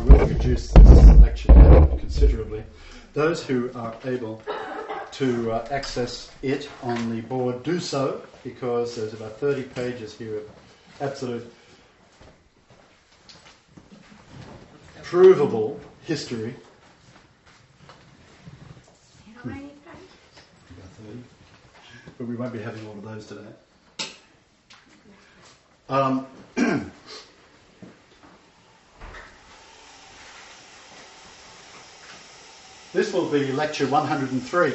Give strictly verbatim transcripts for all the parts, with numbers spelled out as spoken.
will reduce this lecture down considerably. Those who are able to uh, access it on the board do so, because there's about thirty pages here of absolute provable history. How many pages? About thirty. But we won't be having all of those today. Um, this will be lecture one hundred three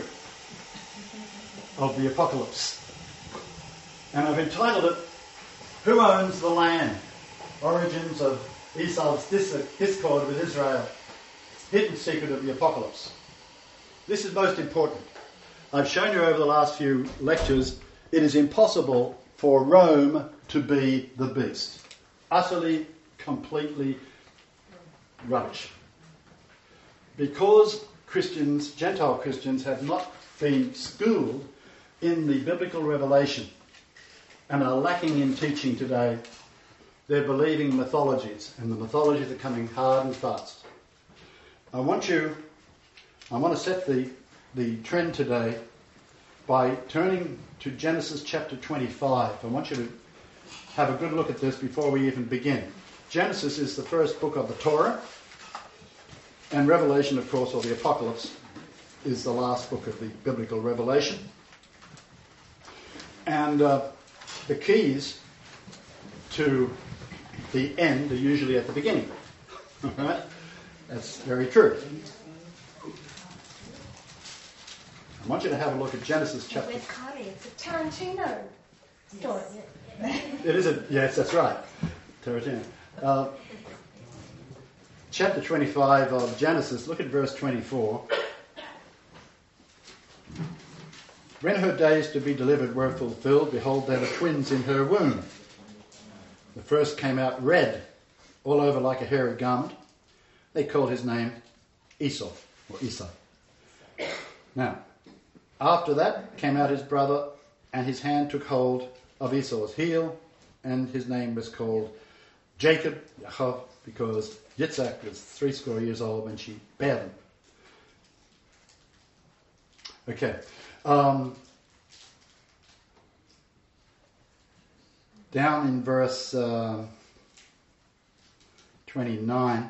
of the Apocalypse. And I've entitled it, Who Owns the Land? Origins of Esau's Discord with Israel. Hidden Secret of the Apocalypse. This is most important. I've shown you over the last few lectures, it is impossible for Rome to be the beast. Utterly, completely rubbish. Because Christians, Gentile Christians, have not been schooled in the biblical revelation and are lacking in teaching today, they're believing mythologies, and the mythologies are coming hard and fast. I want you, I want to set the, the trend today by turning to Genesis chapter twenty-five. I want you to have a good look at this before we even begin. Genesis is the first book of the Torah, and Revelation, of course, or the Apocalypse, is the last book of the biblical revelation. And uh, the keys to the end are usually at the beginning. Right? That's very true. I want you to have a look at Genesis chapter... With Carly, it's a Tarantino story. It is a... Yes, that's right. Tarantino. Uh, chapter twenty-five of Genesis, look at verse twenty-four. When her days to be delivered were fulfilled, behold, there were twins in her womb. The first came out red, all over like a hairy garment. They called his name Esau, or Esau. Now, after that came out his brother, and his hand took hold of Esau's heel, and his name was called Jacob, Yaakov, because Yitzhak was three score years old when she bare them. Okay. Um, down in verse uh, twenty-nine,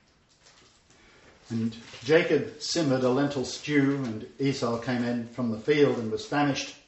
and Jacob simmered a lentil stew, and Esau came in from the field and was famished.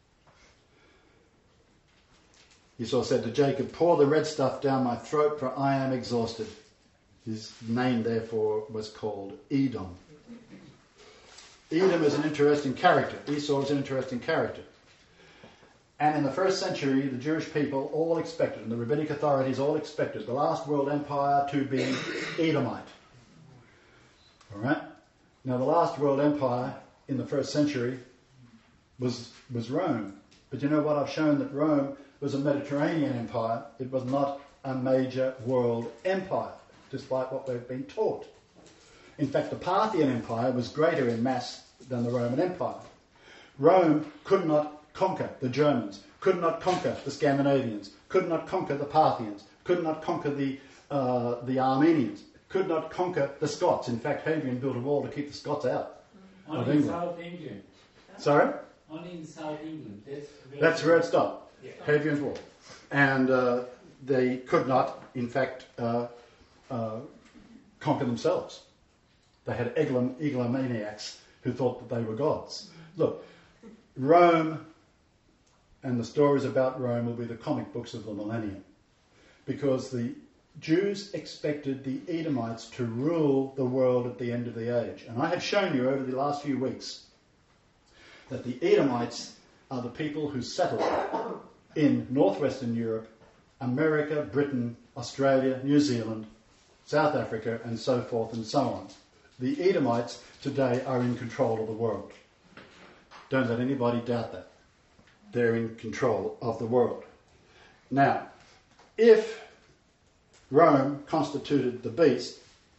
Esau said to Jacob, pour the red stuff down my throat, for I am exhausted. His name, therefore, was called Edom. Edom is an interesting character. Esau is an interesting character. And in the first century, the Jewish people all expected, and the rabbinic authorities all expected, the last world empire to be Edomite. All right? Now, the last world empire in the first century was, was Rome. But you know what? I've shown that Rome was a Mediterranean empire. It was not a major world empire, despite what we've been taught. In fact, the Parthian Empire was greater in mass than the Roman Empire. Rome could not conquer the Germans, could not conquer the Scandinavians, could not conquer the Parthians, could not conquer the uh, the Armenians, could not conquer the Scots. In fact, Hadrian built a wall to keep the Scots out Only of in England. South England. Sorry? Only in South England. That's where, That's where it stopped. Yeah. Hadrian's Wall. And uh, they could not, in fact, uh, uh, conquer themselves. They had eglo- egomaniacs who thought that they were gods. Look, Rome and the stories about Rome will be the comic books of the millennium, because the Jews expected the Edomites to rule the world at the end of the age. And I have shown you over the last few weeks that the Edomites are the people who settled in northwestern Europe, America, Britain, Australia, New Zealand, South Africa, and so forth and so on. The Edomites today are in control of the world. Don't let anybody doubt that. They're in control of the world. Now, if Rome constituted the beast,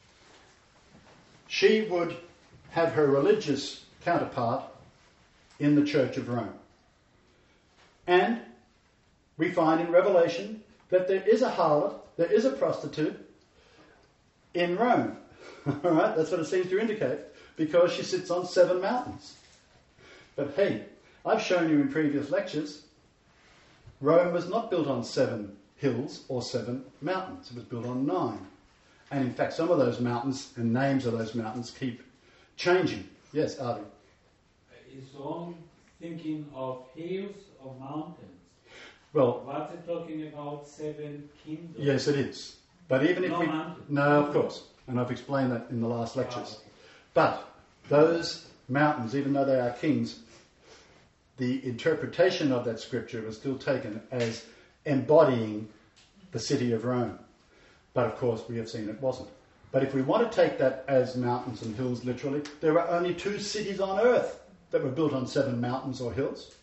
she would have her religious counterpart in the Church of Rome. And we find in Revelation that there is a harlot, there is a prostitute, in Rome. All right, that's what it seems to indicate, because she sits on seven mountains. But hey, I've shown you in previous lectures, Rome was not built on seven hills or seven mountains. It was built on nine. And in fact, some of those mountains and names of those mountains keep changing. Yes, Avi? Is Rome thinking of hills or mountains? Well, What's it talking about seven kingdoms? yes, it is. But even if No we... mountains. No, of course. And I've explained that in the last lectures. Ah, okay. But those mountains, even though they are kings, the interpretation of that scripture was still taken as embodying the city of Rome. But of course, we have seen it wasn't. But if we want to take that as mountains and hills literally, there are only two cities on earth that were built on seven mountains or hills.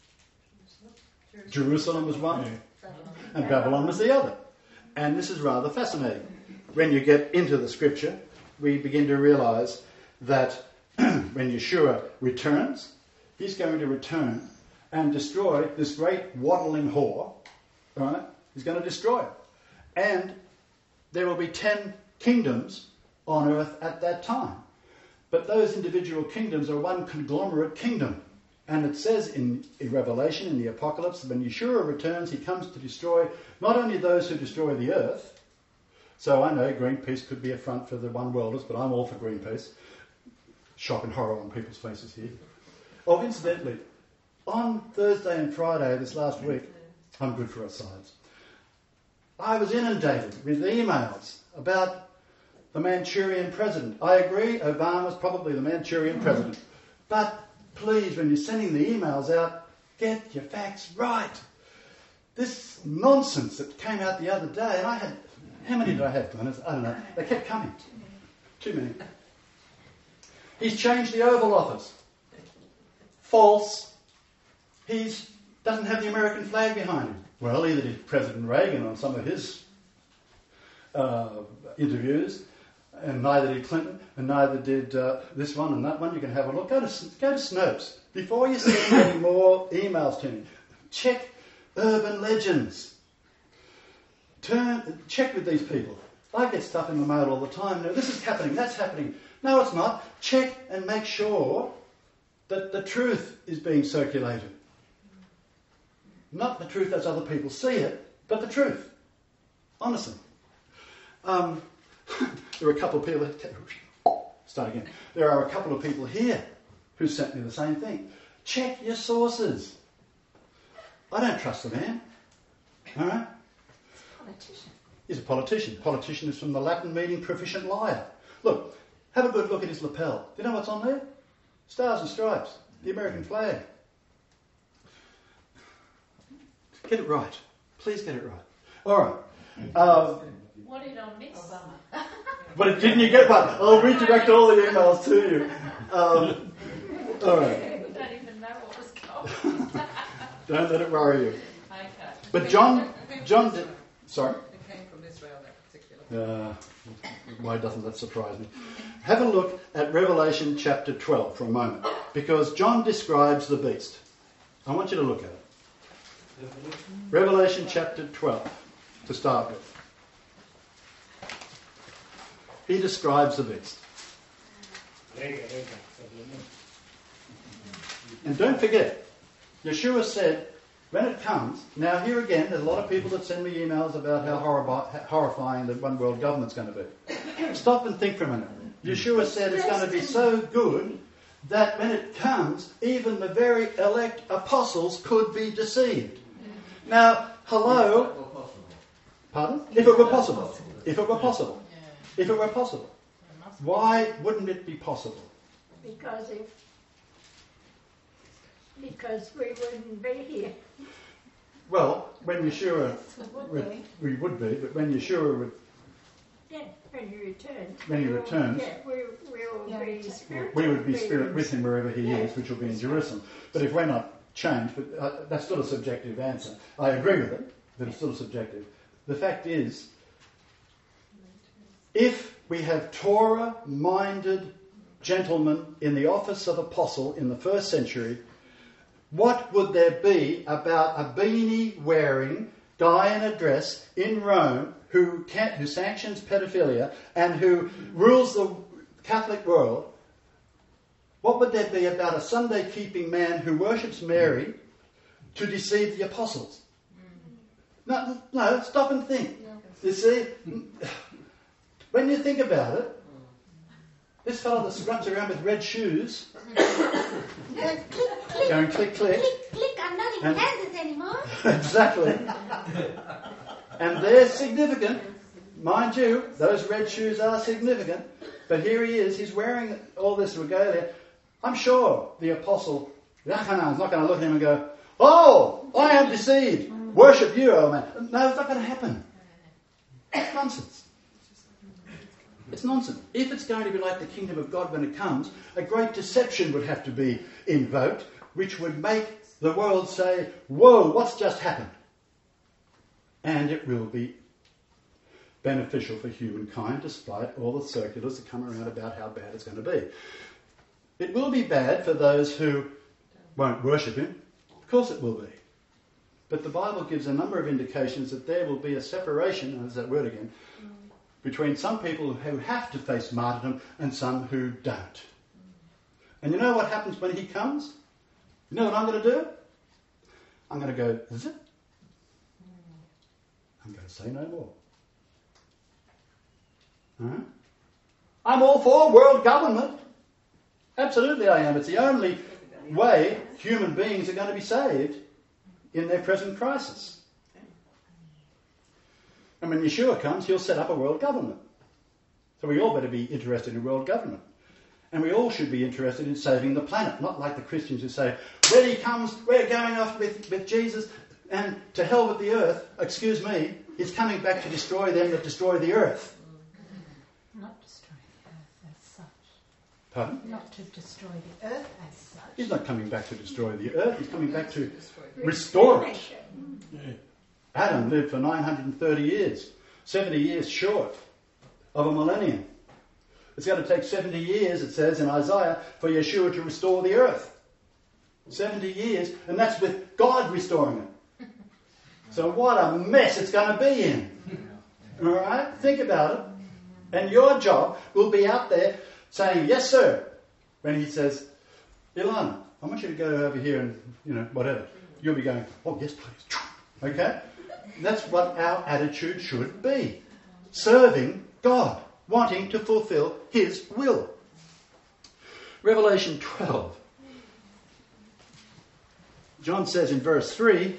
Jerusalem was one, and Babylon was the other. And this is rather fascinating. When you get into the scripture, we begin to realise that when Yeshua returns, he's going to return and destroy this great waddling whore. Right? He's going to destroy it. And there will be ten kingdoms on earth at that time. But those individual kingdoms are one conglomerate kingdom. And it says in, in Revelation, in the Apocalypse, when Yeshua returns, he comes to destroy not only those who destroy the earth. So I know Greenpeace could be a front for the one worlders, but I'm all for Greenpeace. Shock and horror on people's faces here. Oh, incidentally, on Thursday and Friday this last week, I'm good for asides, I was inundated with emails about the Manchurian president. I agree, Obama's probably the Manchurian president. But please, when you're sending the emails out, get your facts right. This nonsense that came out the other day, and I had, how many did I have, Glenn? I don't know. They kept coming. Too many. He's changed the Oval Office. False. He doesn't have the American flag behind him. Well, either did President Reagan on some of his uh, interviews, and neither did Clinton, and neither did uh, this one and that one. You can have a look. Go to, go to Snopes. Before you send any more emails to me, check urban legends. Turn, check with these people. I get stuff in the mail all the time. No, this is happening, that's happening. No, it's not. Check and make sure that the truth is being circulated. Not the truth as other people see it, but the truth. Honestly. Um, there are a couple of people... Start again. There are a couple of people here who sent me the same thing. Check your sources. I don't trust the man. All right? Politician. He's a politician. Politician is from the Latin meaning proficient liar. Look, have a good look at his lapel. Do you know what's on there? Stars and stripes. The American flag. Get it right. Please get it right. All right. Um, What did I miss? Obama. but didn't you get one? I'll redirect all the emails to you. Um, all right. I don't even know what was going on. Don't let it worry you. Okay. But John, John did... Sorry? It came from Israel, that particular. Uh, why doesn't that surprise me? Have a look at Revelation chapter twelve for a moment, because John describes the beast. I want you to look at it. Revelation chapter twelve, to start with. He describes the beast. And don't forget, Yeshua said, when it comes, now here again, there's a lot of people that send me emails about how horribi- horrifying the one world government's going to be. Stop and think for a minute. Yeshua said it's going to be so good that when it comes, even the very elect apostles could be deceived. Now, hello? Pardon? If it were possible. If it were possible. If it were possible. Why wouldn't it be possible? Because if because we wouldn't be here. Well, when Yeshua, Would would, we? we would be, but when Yeshua would, Yeah, when he returns. When he we'll- returns. Yeah, we, we'll Yeah, be we- spirit. we would be spirit with him wherever he is, which will be in Jerusalem. But if we're not changed, but uh, that's still a subjective answer. I agree with it, but it's still subjective. The fact is, if we have Torah-minded gentlemen in the office of apostle in the first century, what would there be about a beanie-wearing guy in a dress in Rome who, can, who sanctions pedophilia and who rules the Catholic world, what would there be about a Sunday-keeping man who worships Mary to deceive the apostles? No, no, stop and think. You see, when you think about it, this fellow that runs around with red shoes, going click, click. Click, click, I'm not in And- Kansas anymore. Exactly. And they're significant. Mind you, those red shoes are significant. But here he is, he's wearing all this regalia. I'm sure the apostle Yochanan is not going to look at him and go, "Oh, I am deceived. Worship you, old man." No, it's not going to happen. It's nonsense. It's nonsense. If it's going to be like the kingdom of God when it comes, a great deception would have to be invoked, which would make the world say, "Whoa, what's just happened?" And it will be beneficial for humankind, despite all the circulars that come around about how bad it's going to be. It will be bad for those who won't worship him. Of course it will be. But the Bible gives a number of indications that there will be a separation, and there's that word again, between some people who have to face martyrdom and some who don't. And you know what happens when he comes? You know what I'm going to do? I'm going to go, "Is it?" I'm going to say no more. Huh? I'm all for world government. Absolutely I am. It's the only way human beings are going to be saved in their present crisis. And when Yeshua comes, he'll set up a world government. So we all better be interested in world government. And we all should be interested in saving the planet, not like the Christians who say, "When he comes, we're going off with, with Jesus, and to hell with the earth." Excuse me, he's coming back to destroy them that destroy the earth. Not destroy the earth as such. Pardon? Not to destroy the earth as such. He's not coming back to destroy the earth, he's coming back to restore it. Adam lived for nine hundred thirty years, seventy years short of a millennium. It's going to take seventy years, it says in Isaiah, for Yeshua to restore the earth. seventy years, and that's with God restoring it. So what a mess it's going to be in. All right? Think about it. And your job will be out there saying, "Yes, sir," when he says, "Ilana, I want you to go over here and, you know, whatever." You'll be going, "Oh, yes, please." Okay? That's what our attitude should be. Serving God, wanting to fulfill his will. Revelation twelve. John says in verse three,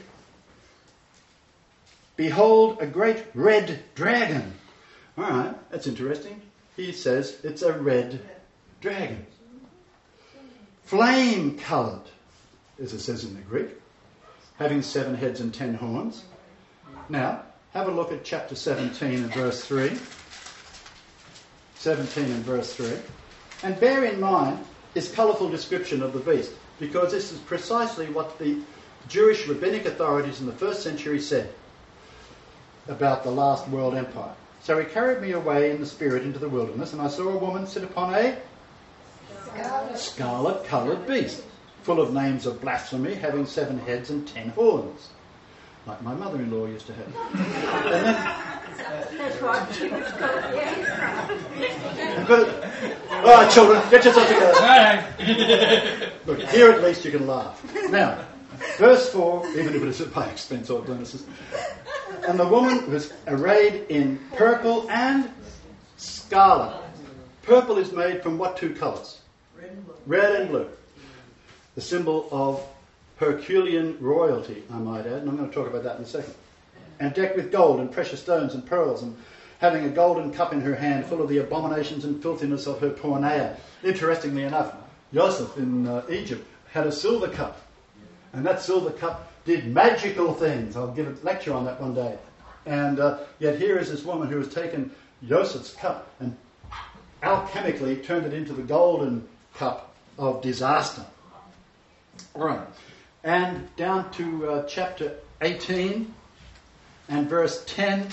"Behold, a great red dragon." All right, that's interesting. He says it's a red dragon. Flame-coloured, as it says in the Greek, having seven heads and ten horns. Now, have a look at chapter seventeen and verse three. seventeen and verse three. And bear in mind this colourful description of the beast, because this is precisely what the Jewish rabbinic authorities in the first century said about the last world empire. "So he carried me away in the spirit into the wilderness, and I saw a woman sit upon a scarlet-coloured beast, full of names of blasphemy, having seven heads and ten horns," like my mother-in-law used to have. And then, That's what she was called the Antichrist. but, all right, children, get yourself together. Look, here at least you can laugh. Now, verse four, even if it is at my expense or Genesis. "And the woman was arrayed in purple and scarlet." Purple is made from what two colours? Red and blue. Red and blue. The symbol of Herculean royalty, I might add, and I'm going to talk about that in a second. "And decked with gold and precious stones and pearls, and having a golden cup in her hand full of the abominations and filthiness of her porneia." Interestingly enough, Joseph in uh, Egypt had a silver cup, and that silver cup did magical things. I'll give a lecture on that one day. And uh, yet here is this woman who has taken Joseph's cup and alchemically turned it into the golden cup of disaster. All right. And down to uh, chapter eighteen and verse ten.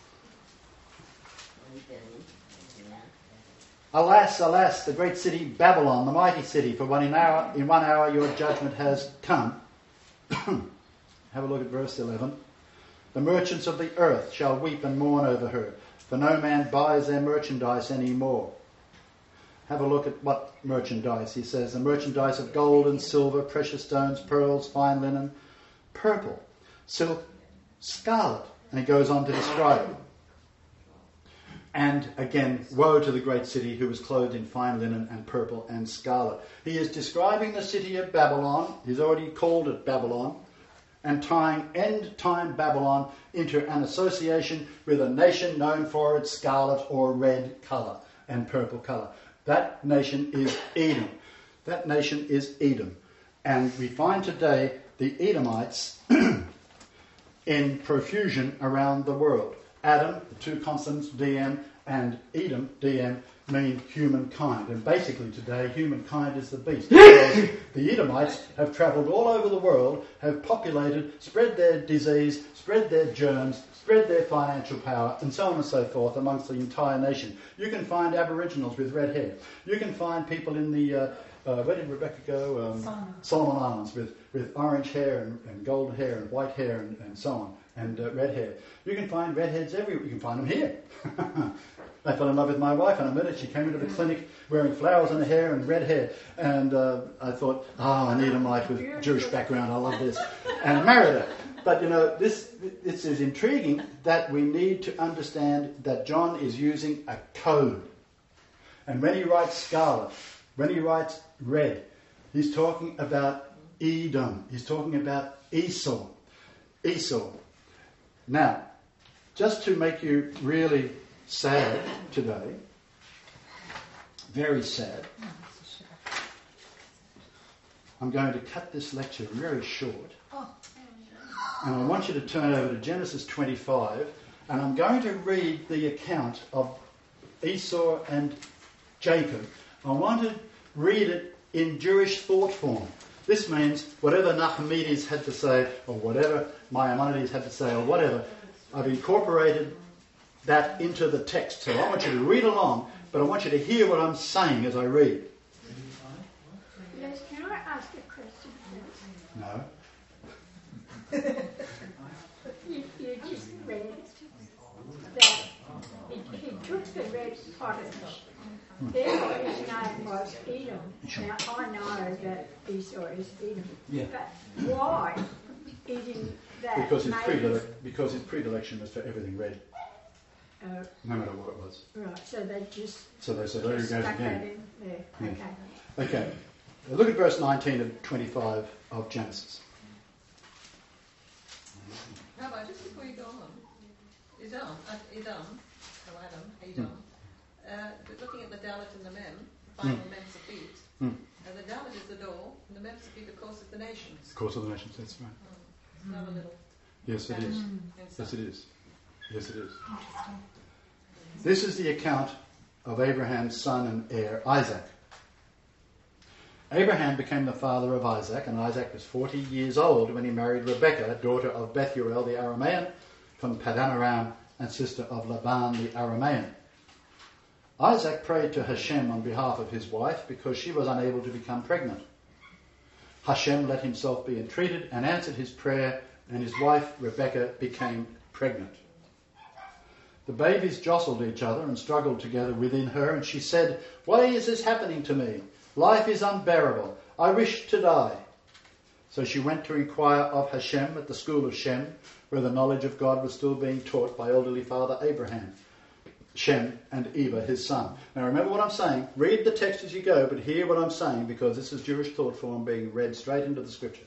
"Alas, alas, the great city Babylon, the mighty city, for one in, hour, in one hour your judgment has come." Have a look at verse eleven. The merchants of the earth shall weep and mourn over her, for no man buys their merchandise any more. Have a look at what merchandise. He says, the merchandise of gold and silver, precious stones, pearls, fine linen, purple, silk, scarlet. And he goes on to describe it. And again, woe to the great city who was clothed in fine linen and purple and scarlet. He is describing the city of Babylon. He's already called it Babylon. And tying end-time Babylon into an association with a nation known for its scarlet or red colour and purple colour. That nation is Edom. That nation is Edom. And we find today the Edomites in profusion around the world. Adam, the two consonants, D M, and Edom, D M, mean humankind. And basically today, humankind is the beast. Because the Edomites have travelled all over the world, have populated, spread their disease, spread their germs, spread their financial power, and so on and so forth amongst the entire nation. You can find Aboriginals with red hair. You can find people in the, uh, uh, where did Rebecca go? Um, Solomon. Solomon Islands with, with orange hair and, and gold hair and white hair and, and so on, and uh, red hair. You can find redheads everywhere. You can find them here. I fell in love with my wife in a minute. She came into the clinic wearing flowers in her hair and red hair. And uh, I thought, oh, I need a mate with Jewish background. I love this. And married her. But, you know, this, this is intriguing that we need to understand that John is using a code. And when he writes scarlet, when he writes red, he's talking about Edom. He's talking about Esau. Esau. Now, just to make you really sad today, very sad, I'm going to cut this lecture very short. And I want you to turn over to Genesis twenty-five, and I'm going to read the account of Esau and Jacob. I want to read it in Jewish thought form. This means whatever Nachmanides had to say, or whatever Maimonides had to say, or whatever, I've incorporated that into the text. So I want you to read along, but I want you to hear what I'm saying as I read. Les, can I ask a question, please? No. You, you just read that he, he took the red pottage. Therefore his name was Edom. Now I know that Esau is Edom. Yeah. But why isn't that Because his, made- predile- because his predilection was for everything red, Uh, no matter what it was. right, so they just So they said, there he just goes stuck that again. in there. Yeah. Okay. Okay. Look at verse nineteen of twenty-five of Genesis. How about just before you go on, Edom, uh, Edom, oh Adam, Edom, uh, looking at the Dalet and the Mem, final Mm. Mem Safit, Mm. and the Dalet is the door, and the Mem Safit, of course, is the nations. Of course of the nations, that's right. It's not a little Yes, it is. inside. Yes, it is. Yes, it is. This is the account of Abraham's son and heir, Isaac. Abraham became the father of Isaac, and Isaac was forty years old when he married Rebekah, daughter of Bethuel the Aramean, from Paddan Aram, and sister of Laban the Aramean. Isaac prayed to Hashem on behalf of his wife because she was unable to become pregnant. Hashem let himself be entreated and answered his prayer, and his wife Rebekah became pregnant. The babies jostled each other and struggled together within her, and she said, "Why is this happening to me? Life is unbearable. I wish to die." So she went to inquire of Hashem at the school of Shem, where the knowledge of God was still being taught by elderly father Abraham, Shem and Eva, his son. Now remember what I'm saying. Read the text as you go, but hear what I'm saying, because this is Jewish thought form being read straight into the scripture.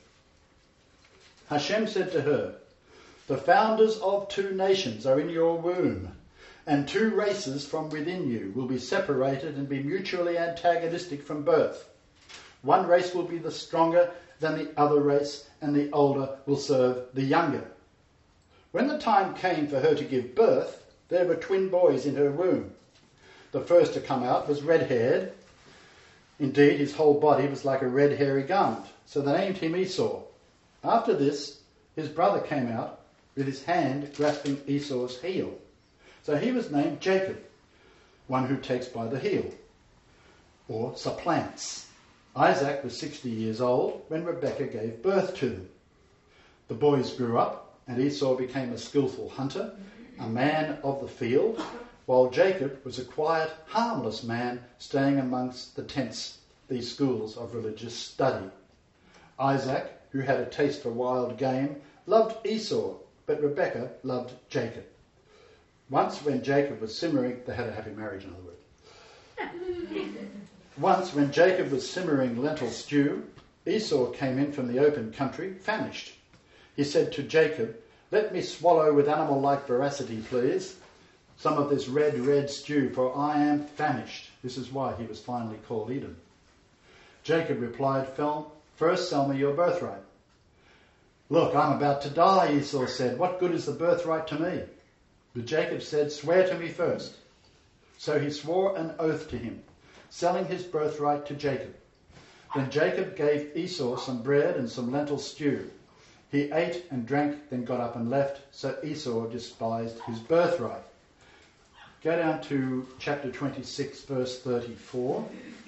Hashem said to her, "The founders of two nations are in your womb, and two races from within you will be separated and be mutually antagonistic from birth. One race will be the stronger than the other race, and the older will serve the younger." When the time came for her to give birth, there were twin boys in her womb. The first to come out was red-haired. Indeed, his whole body was like a red hairy garment, so they named him Esau. After this, his brother came out with his hand grasping Esau's heel. So he was named Jacob, one who takes by the heel, or supplants. Isaac was sixty years old when Rebekah gave birth to them. The boys grew up, and Esau became a skillful hunter, a man of the field, while Jacob was a quiet, harmless man staying amongst the tents, these schools of religious study. Isaac, who had a taste for wild game, loved Esau, but Rebekah loved Jacob. Once when Jacob was simmering, they had a happy marriage, in other words. Once when Jacob was simmering lentil stew, Esau came in from the open country, famished. He said to Jacob, "Let me swallow with animal-like voracity, please, some of this red, red stew, for I am famished." This is why he was finally called Edom. Jacob replied, "First sell me your birthright." "Look, I'm about to die," Esau said. "What good is the birthright to me?" But Jacob said, "Swear to me first." So he swore an oath to him, selling his birthright to Jacob. Then Jacob gave Esau some bread and some lentil stew. He ate and drank, then got up and left, so Esau despised his birthright. Go down to chapter twenty-six, verse thirty-four.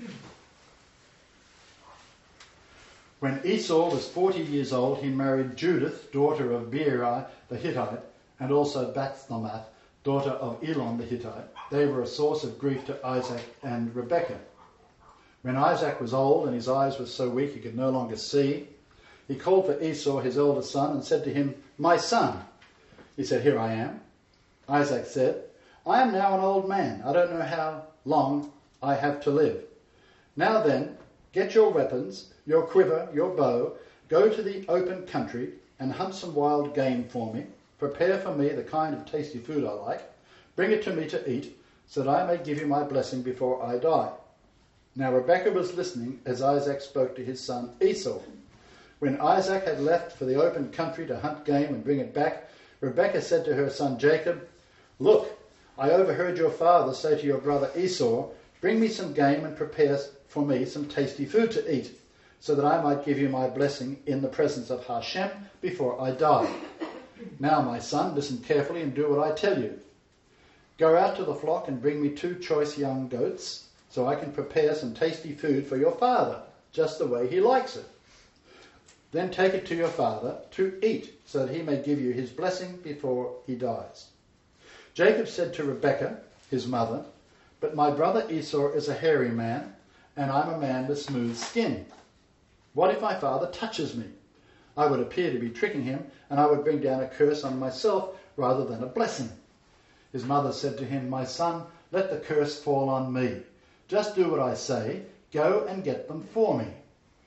When Esau was forty years old, he married Judith, daughter of Beeri the Hittite, and also Bathshemath, daughter of Elon the Hittite. They were a source of grief to Isaac and Rebekah. When Isaac was old and his eyes were so weak he could no longer see, he called for Esau, his elder son, and said to him, "My son." He said, "Here I am." Isaac said, "I am now an old man. I don't know how long I have to live. Now then, get your weapons, your quiver, your bow, go to the open country and hunt some wild game for me. Prepare for me the kind of tasty food I like. Bring it to me to eat, so that I may give you my blessing before I die." Now Rebekah was listening as Isaac spoke to his son Esau. When Isaac had left for the open country to hunt game and bring it back, Rebekah said to her son Jacob, "Look, I overheard your father say to your brother Esau, 'Bring me some game and prepare for me some tasty food to eat, so that I might give you my blessing in the presence of Hashem before I die.' Now, my son, listen carefully and do what I tell you. Go out to the flock and bring me two choice young goats, so I can prepare some tasty food for your father, just the way he likes it. Then take it to your father to eat, so that he may give you his blessing before he dies." Jacob said to Rebekah, his mother, "But my brother Esau is a hairy man, and I'm a man with smooth skin. What if my father touches me? I would appear to be tricking him, and I would bring down a curse on myself rather than a blessing." His mother said to him, "My son, let the curse fall on me. Just do what I say. Go and get them for me."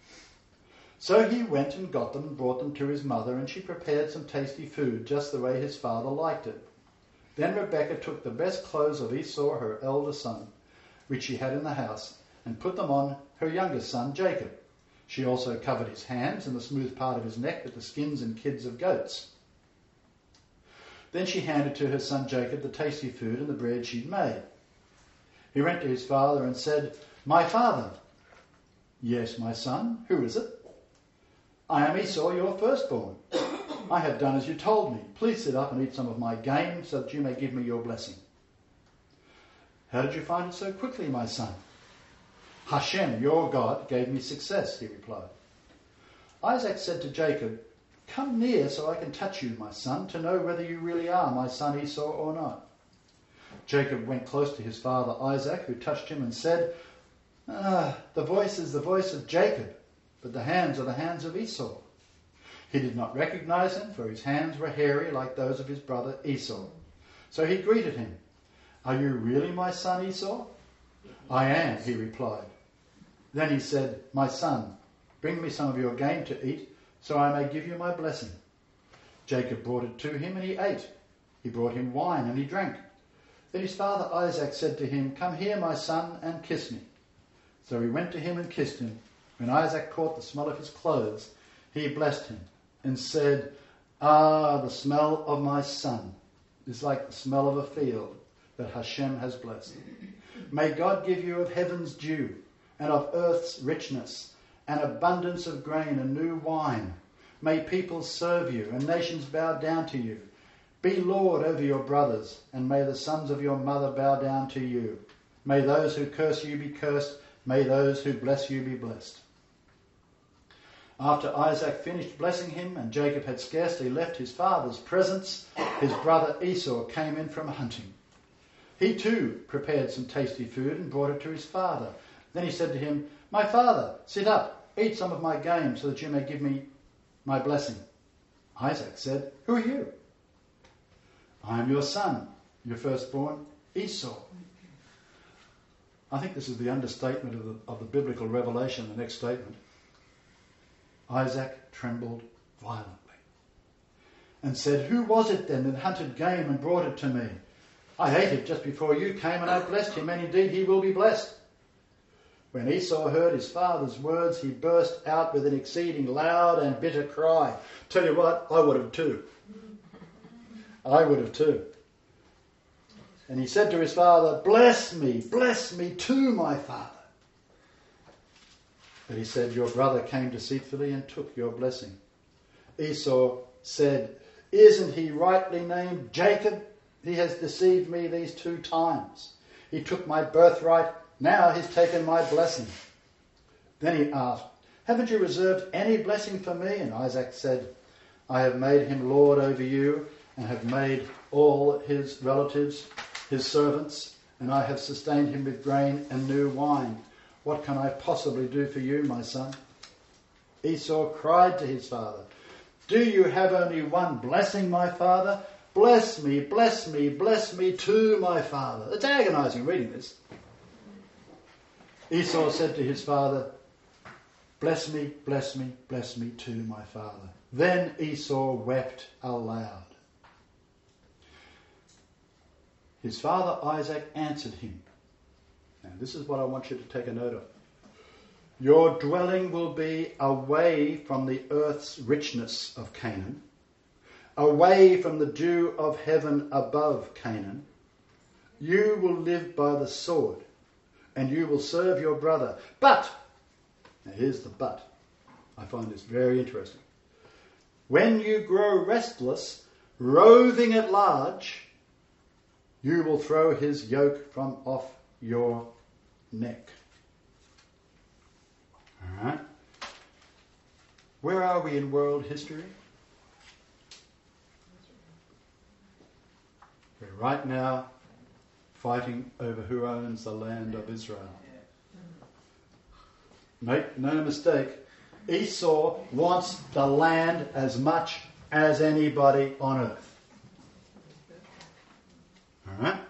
So he went and got them and brought them to his mother, and she prepared some tasty food, just the way his father liked it. Then Rebekah took the best clothes of Esau, her elder son, which she had in the house, and put them on her youngest son, Jacob. She also covered his hands and the smooth part of his neck with the skins and kids of goats. Then she handed to her son Jacob the tasty food and the bread she'd made. He went to his father and said, "My father." "Yes, my son, who is it?" "I am Esau, your firstborn. I have done as you told me. Please sit up and eat some of my game, so that you may give me your blessing." "How did you find it so quickly, my son?" "Hashem, your God, gave me success," he replied. Isaac said to Jacob, "Come near so I can touch you, my son, to know whether you really are my son Esau or not." Jacob went close to his father Isaac, who touched him and said, "Ah, the voice is the voice of Jacob, but the hands are the hands of Esau." He did not recognize him, for his hands were hairy like those of his brother Esau. So he greeted him. "Are you really my son Esau?" "I am," he replied. Then he said, "My son, bring me some of your game to eat, so I may give you my blessing." Jacob brought it to him, and he ate. He brought him wine, and he drank. Then his father Isaac said to him, "Come here, my son, and kiss me." So he went to him and kissed him. When Isaac caught the smell of his clothes, he blessed him and said, "Ah, the smell of my son is like the smell of a field that Hashem has blessed. May God give you of heaven's dew and of earth's richness, an abundance of grain and new wine. May peoples serve you and nations bow down to you. Be Lord over your brothers, and may the sons of your mother bow down to you. May those who curse you be cursed, may those who bless you be blessed." After Isaac finished blessing him and Jacob had scarcely left his father's presence, his brother Esau came in from hunting. He too prepared some tasty food and brought it to his father. Then he said to him, "My father, sit up, eat some of my game so that you may give me my blessing." Isaac said, "Who are you?" "I am your son, your firstborn, Esau." I think this is the understatement of the, of the biblical revelation, the next statement. Isaac trembled violently and said, "Who was it then that hunted game and brought it to me? I ate it just before you came and I blessed him, and indeed he will be blessed." When Esau heard his father's words, he burst out with an exceeding loud and bitter cry. Tell you what, I would have too. I would have too. And he said to his father, "Bless me, bless me too, my father." But he said, "Your brother came deceitfully and took your blessing." Esau said, "Isn't he rightly named Jacob? He has deceived me these two times. He took my birthright, now he's taken my blessing." Then he asked, "Haven't you reserved any blessing for me?" And Isaac said, "I have made him lord over you and have made all his relatives his servants, and I have sustained him with grain and new wine. What can I possibly do for you, my son?" Esau cried to his father, "Do you have only one blessing, my father? Bless me, bless me, bless me too, my father." It's agonizing reading this. Esau said to his father, "Bless me, bless me, bless me too, my father." Then Esau wept aloud. His father Isaac answered him. Now this is what I want you to take a note of. "Your dwelling will be away from the earth's richness of Canaan, away from the dew of heaven above Canaan. You will live by the sword, and you will serve your brother. But," now here's the but, I find this very interesting, "when you grow restless, roving at large, you will throw his yoke from off your neck." All right. Where are we in world history? We're right now fighting over who owns the land of Israel. Make no mistake, Esau wants the land as much as anybody on earth. All right?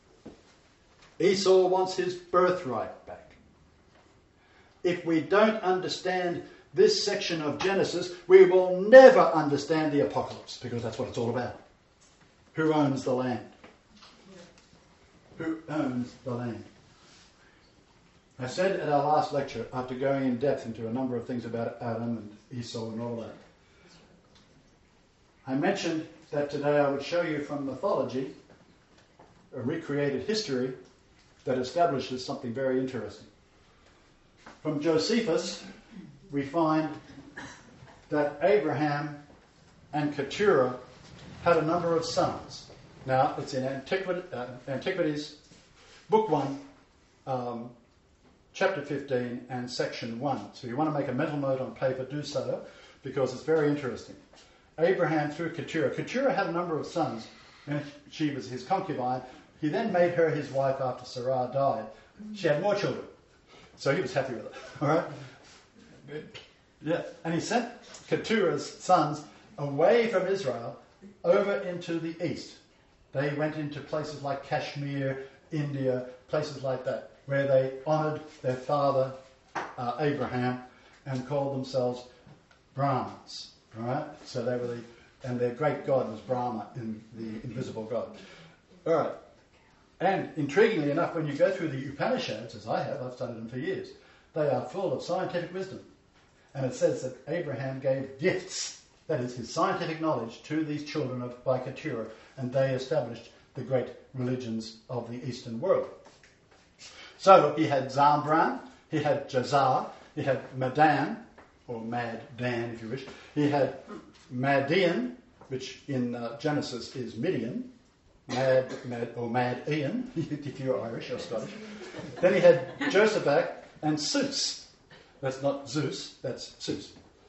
Esau wants his birthright back. If we don't understand this section of Genesis, we will never understand the apocalypse, because that's what it's all about. Who owns the land? Who owns the land? I said at our last lecture, after going in depth into a number of things about Adam and Esau and all that, I mentioned that today I would show you from mythology a recreated history that establishes something very interesting. From Josephus, we find that Abraham and Keturah had a number of sons. Now, it's in Antiquity, uh, Antiquities, Book one, um, Chapter fifteen and Section one. So if you want to make a mental note on paper, do so, because it's very interesting. Abraham through Keturah. Keturah had a number of sons, and she was his concubine. He then made her his wife after Sarah died. She had more children, so he was happy with it. All right? Yeah. And he sent Keturah's sons away from Israel over into the east. They went into places like Kashmir, India, places like that, where they honoured their father uh, Abraham and called themselves Brahmins. All right? So they were the, and their great god was Brahma, in the invisible god. All right. And intriguingly enough, when you go through the Upanishads, as I have, I've studied them for years, they are full of scientific wisdom. And it says that Abraham gave gifts, that is his scientific knowledge, to these children of by Keturah, and they established the great religions of the Eastern world. So he had Zambran, he had Jazar, he had Madan, or Mad Dan if you wish. He had Madian, which in uh, Genesis is Midian, Mad, Mad or Mad Ian, if you're Irish or Scottish. Then he had Josabbak and Zeus. That's not Zeus, that's Zeus.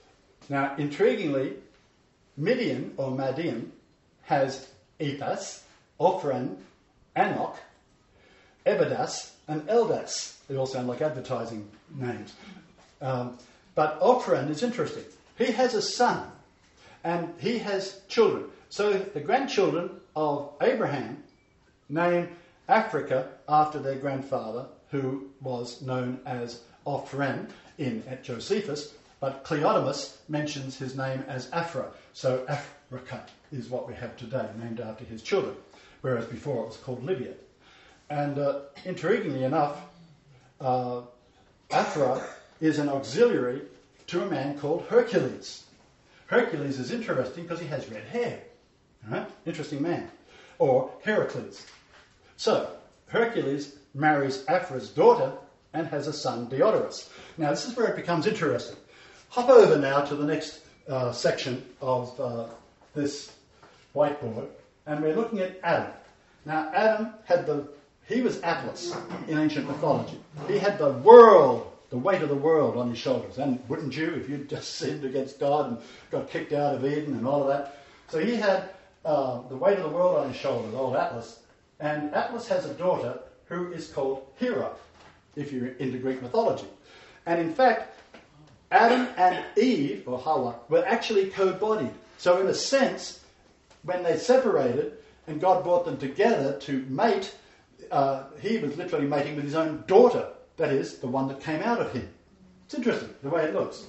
Now, intriguingly, Midian or Madian has Ethas, Ophran, Anok, Ebedas, and Eldas. They all sound like advertising names. Um, but Ophran is interesting. He has a son, and he has children. So the grandchildren of Abraham name Africa after their grandfather, who was known as Ophran in at Josephus, but Cleodamus mentions his name as Afra. So Africa is what we have today, named after his children, whereas before it was called Libya. And uh, intriguingly enough, uh, Afra is an auxiliary to a man called Hercules. Hercules is interesting because he has red hair. Right? Interesting man. Or Heracles. So, Hercules marries Afra's daughter and has a son, Diodorus. Now, this is where it becomes interesting. Hop over now to the next uh, section of uh, this whiteboard, and we're looking at Adam. Now, Adam had the, he was Atlas in ancient mythology. He had the world, the weight of the world on his shoulders. And wouldn't you, if you'd just sinned against God and got kicked out of Eden and all of that? So he had uh, the weight of the world on his shoulders, old Atlas. And Atlas has a daughter who is called Hera, if you're into Greek mythology. And in fact, Adam and Eve, or Hawa, were actually co-bodied. So in a sense, when they separated and God brought them together to mate, uh, he was literally mating with his own daughter. That is, the one that came out of him. It's interesting, the way it looks.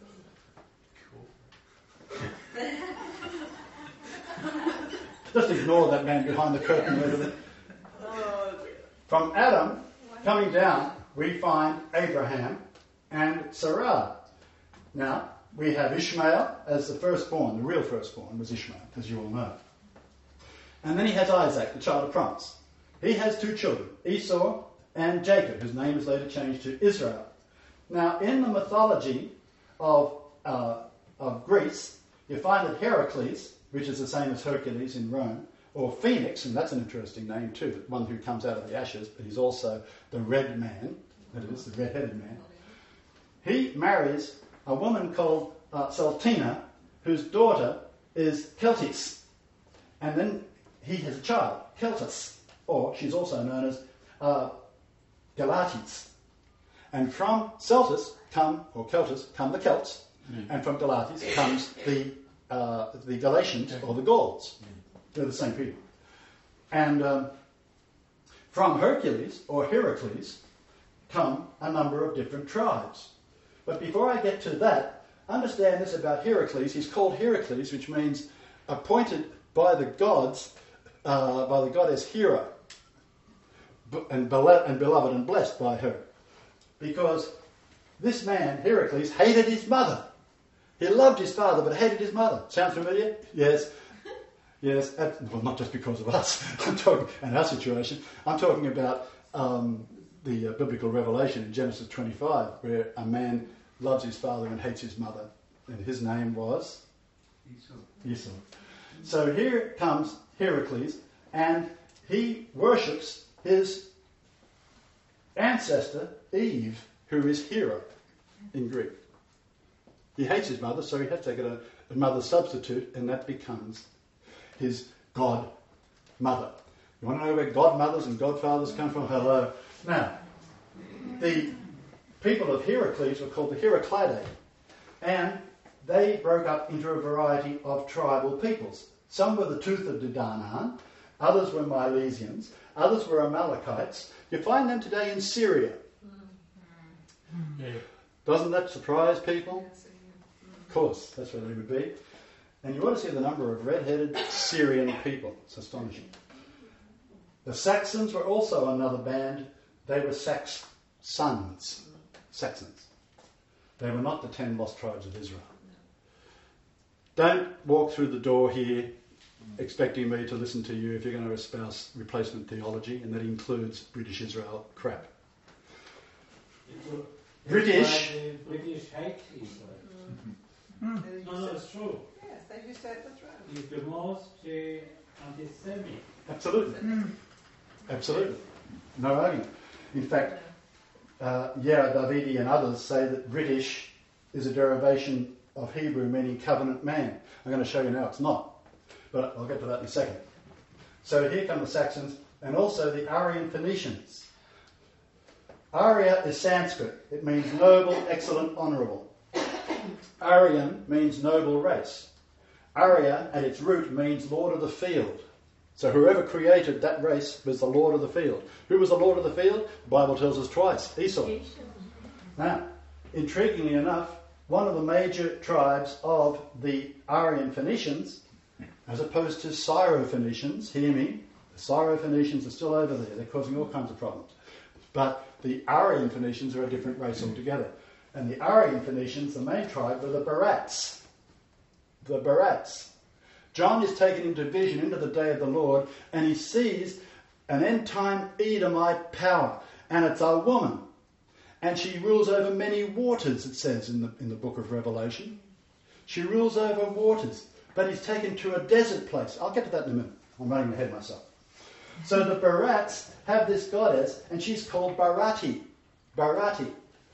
Just ignore that man behind the curtain over there. From Adam, coming down, we find Abraham and Sarah. Now, we have Ishmael as the firstborn. The real firstborn was Ishmael, as you all know. And then he has Isaac, the child of promise. He has two children, Esau and Jacob, whose name is later changed to Israel. Now, in the mythology of, uh, of Greece, you find that Heracles, which is the same as Hercules in Rome, or Phoenix, and that's an interesting name too, one who comes out of the ashes, but he's also the red man, that is, the red-headed man. He marries a woman called uh, Saltina, whose daughter is Celtis. And then he has a child, Celtus, or she's also known as uh, Galates. And from Celtus come, or Celtus, come the Celts, mm. and from Galates comes the uh, the Galatians, or the Gauls. Mm. They're the same people. And um, from Hercules, or Heracles, come a number of different tribes. But before I get to that, understand this about Heracles. He's called Heracles, which means appointed by the gods, uh, by the goddess Hera, and beloved and blessed by her. Because this man, Heracles, hated his mother. He loved his father, but hated his mother. Sound familiar? Yes. Yes. Well, not just because of us. I'm talking, and our situation. I'm talking about um, the uh, biblical revelation in Genesis twenty-five, where a man loves his father and hates his mother. And his name was? Esau. Esau. So here comes Heracles, and he worships his ancestor, Eve, who is Hera in Greek. He hates his mother, so he has to get a, a mother substitute, and that becomes his god-mother. You want to know where godmothers and godfathers come from? Hello. Now, the people of Heracles were called the Heraclidae, and they broke up into a variety of tribal peoples. Some were the Tooth of Danaan, others were Milesians, others were Amalekites. You find them today in Syria. Yeah. Doesn't that surprise people? Of course, that's where they would be. And you ought to see the number of red-headed Syrian people. It's astonishing. The Saxons were also another band. They were Saxons. Saxons. They were not the ten lost tribes of Israel. Don't walk through the door here expecting me to listen to you if you're going to espouse replacement theology, and that includes British Israel crap. British. British hate Israel. Mm. No, no, it's true. Yes, they used to say that's right. It's the most uh, anti-Semitic. Absolutely. Mm. Absolutely. No argument. In fact, uh, Yara Davidi and others say that British is a derivation of Hebrew meaning covenant man. I'm going to show you now it's not, but I'll get to that in a second. So here come the Saxons and also the Aryan Phoenicians. Arya is Sanskrit. It means noble, excellent, honourable. Aryan means noble race. Arya, at its root, means Lord of the Field. So whoever created that race was the Lord of the Field. Who was the Lord of the Field? The Bible tells us twice, Esau. Now, intriguingly enough, one of the major tribes of the Aryan Phoenicians, as opposed to Syro-Phoenicians, hear me, the Syro-Phoenicians are still over there. They're causing all kinds of problems. But the Aryan Phoenicians are a different race altogether. And the Aryan Phoenicians, the main tribe, were the Barats. The Barats. John is taken into vision into the day of the Lord, and he sees an end-time Edomite power. And it's a woman. And she rules over many waters, it says in the, in the book of Revelation. She rules over waters. But he's taken to a desert place. I'll get to that in a minute. I'm running ahead myself. So the Barats have this goddess, and she's called Barati. Barati.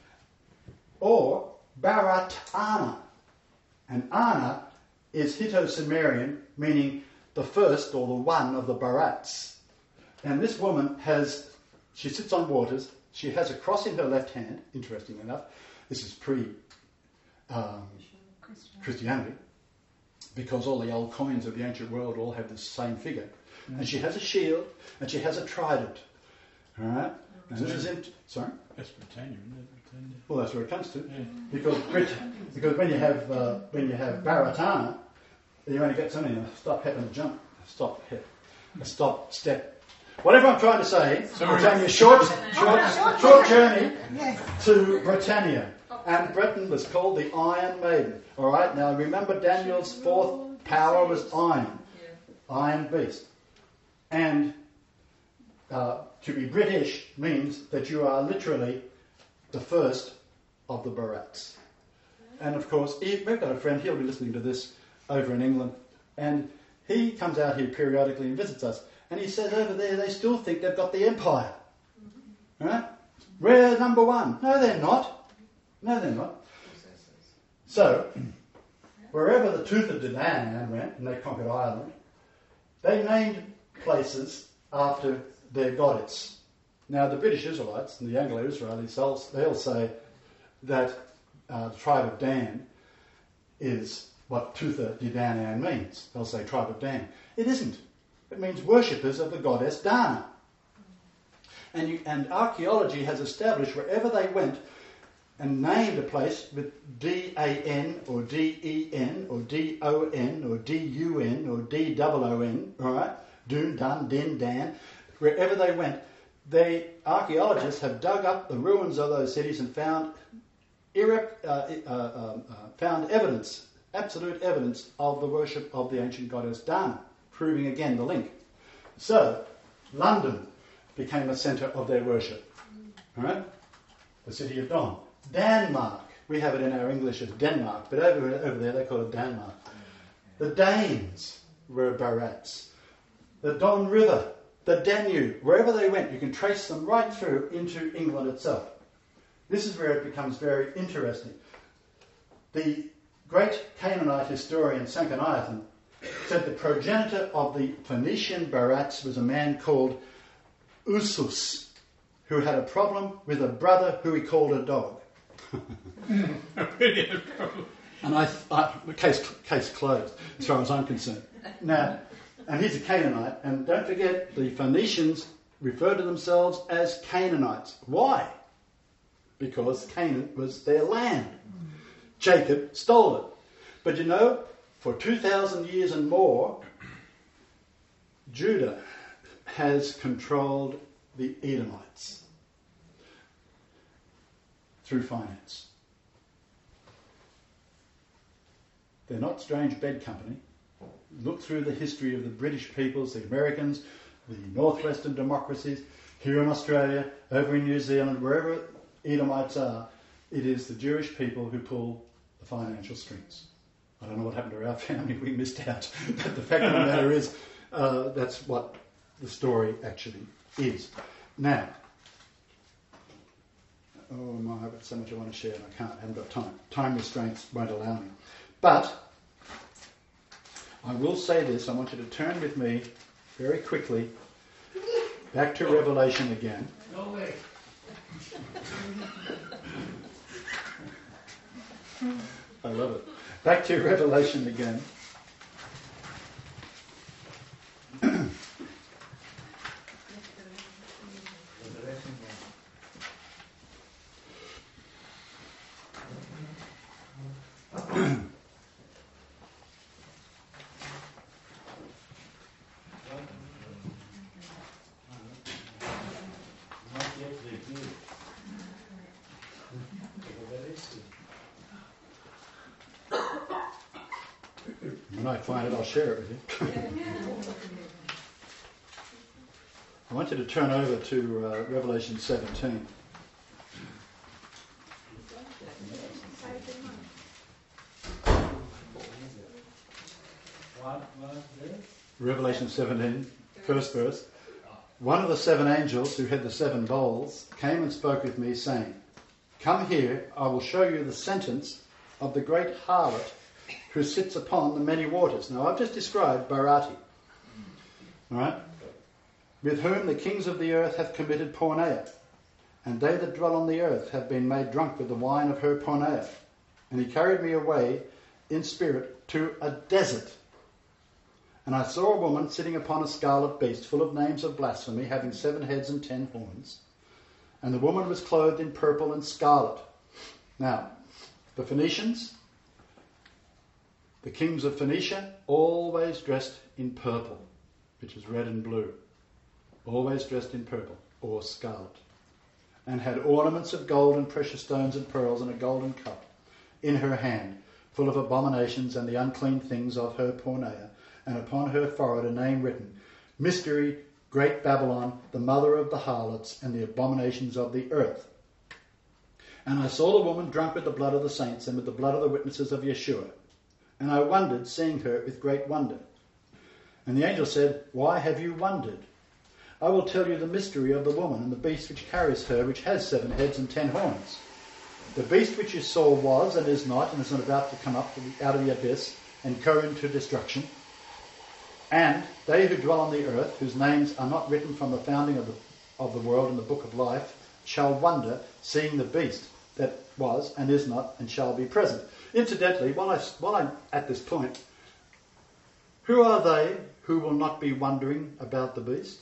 Or Barat-Ana. And Ana is Hitto-Sumerian, meaning the first or the one of the Barats. And this woman has, she sits on waters, she has a cross in her left hand, interesting enough. This is pre um, Christianity, because all the old coins of the ancient world all have this same figure. Mm. And she has a shield, and she has a trident. All right? And this is in, sorry? That's Britannia, isn't it? Britannia. Well, that's where it comes to. Yeah. Because Brit, because when you have uh, when you have Baratana, you only get something. A stop, hep, and a jump. A stop, hep, a stop, step. Whatever I'm trying to say, Sorry. I'm taking a short, short, short journey to Britannia. And Britain was called the Iron Maiden. All right. Now remember, Daniel's fourth power was iron, iron beast, and uh, to be British means that you are literally the first of the Barats. And of course, he, we've got a friend, he'll be listening to this over in England, and he comes out here periodically and visits us, and he says over there they still think they've got the empire. Mm-hmm. Right? We're number one. No, they're not. No, they're not. So, wherever the Tooth of Danann went, and they conquered Ireland, they named places after their goddess. Now, the British Israelites and the Anglo-Israelis, they'll, they'll say that uh, the tribe of Dan is what Tuatha De Danann means. They'll say tribe of Dan. It isn't. It means worshippers of the goddess Dana. And, you, and archaeology has established wherever they went and named a place with D A N or D E N or D O N or D U N or D O O N, all right? Dun, Dun, Din, Dan. Wherever they went, the archaeologists have dug up the ruins of those cities and found irre- uh, uh, uh, uh, found evidence, absolute evidence of the worship of the ancient goddess Dana, proving again the link. So, London became a centre of their worship. All right? The city of Don. Denmark. We have it in our English as Denmark, but over, over there they call it Denmark. The Danes were Barats. The Don River, the Danube, wherever they went, you can trace them right through into England itself. This is where it becomes very interesting. The great Canaanite historian Sanchoniathon said the progenitor of the Phoenician Barats was a man called Usus, who had a problem with a brother who he called a dog. And I, I case case closed, as far as I'm concerned. Now, and he's a Canaanite, and don't forget, the Phoenicians referred to themselves as Canaanites. Why? Because Canaan was their land. Jacob stole it. But you know, for two thousand years and more, Judah has controlled the Edomites through finance. They're not strange bed company. Look through the history of the British peoples, the Americans, the northwestern democracies, here in Australia, over in New Zealand, wherever Edomites are, it is the Jewish people who pull the financial strings. I don't know what happened to our family, we missed out. But the fact of the matter is, uh, that's what the story actually is. Now, oh my, I've got so much I want to share and I can't, I haven't got time. Time restraints won't allow me. But I will say this, I want you to turn with me very quickly back to Revelation again. No way. I love it. Back to Revelation again. When I find it, I'll share it with you. I want you to turn over to uh, Revelation seventeen. What was this? Revelation seventeen, first verse. One of the seven angels who had the seven bowls came and spoke with me, saying, "Come here, I will show you the sentence of the great harlot who sits upon the many waters." Now, I've just described Bharati, all right, with whom the kings of the earth have committed porneia, and they that dwell on the earth have been made drunk with the wine of her porneia. And he carried me away in spirit to a desert. And I saw a woman sitting upon a scarlet beast, full of names of blasphemy, having seven heads and ten horns. And the woman was clothed in purple and scarlet. Now, the Phoenicians, the kings of Phoenicia, always dressed in purple, which is red and blue. Always dressed in purple or scarlet. And had ornaments of gold and precious stones and pearls, and a golden cup in her hand, full of abominations and the unclean things of her porneia. And upon her forehead a name written, Mystery, Great Babylon, the mother of the harlots and the abominations of the earth. And I saw the woman drunk with the blood of the saints and with the blood of the witnesses of Yeshua. And I wondered, seeing her with great wonder. And the angel said, Why have you wondered? I will tell you the mystery of the woman and the beast which carries her, which has seven heads and ten horns. The beast which you saw was and is not, and is not about to come up to the, out of the abyss and go into destruction. And they who dwell on the earth, whose names are not written from the founding of the, of the world in the book of life, shall wonder, seeing the beast that was and is not and shall be present. Incidentally, while, I, while I'm at this point, who are they who will not be wondering about the beast?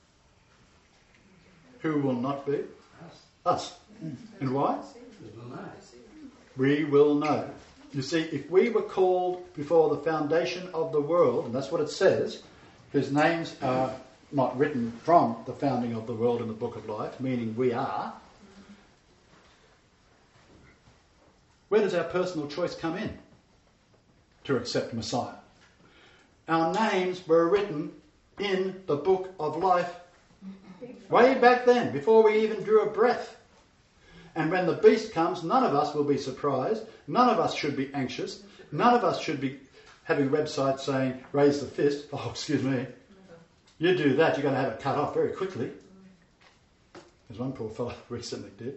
Who will not be? Us. And why? We will know. You see, if we were called before the foundation of the world, and that's what it says, whose names are not written from the founding of the world in the book of life, meaning we are, where does our personal choice come in to accept Messiah? Our names were written in the book of life way back then, before we even drew a breath. And when the beast comes, none of us will be surprised. None of us should be anxious. None of us should be having websites saying, raise the fist. Oh, excuse me. You do that, you're going to have it cut off very quickly. As one poor fellow recently did.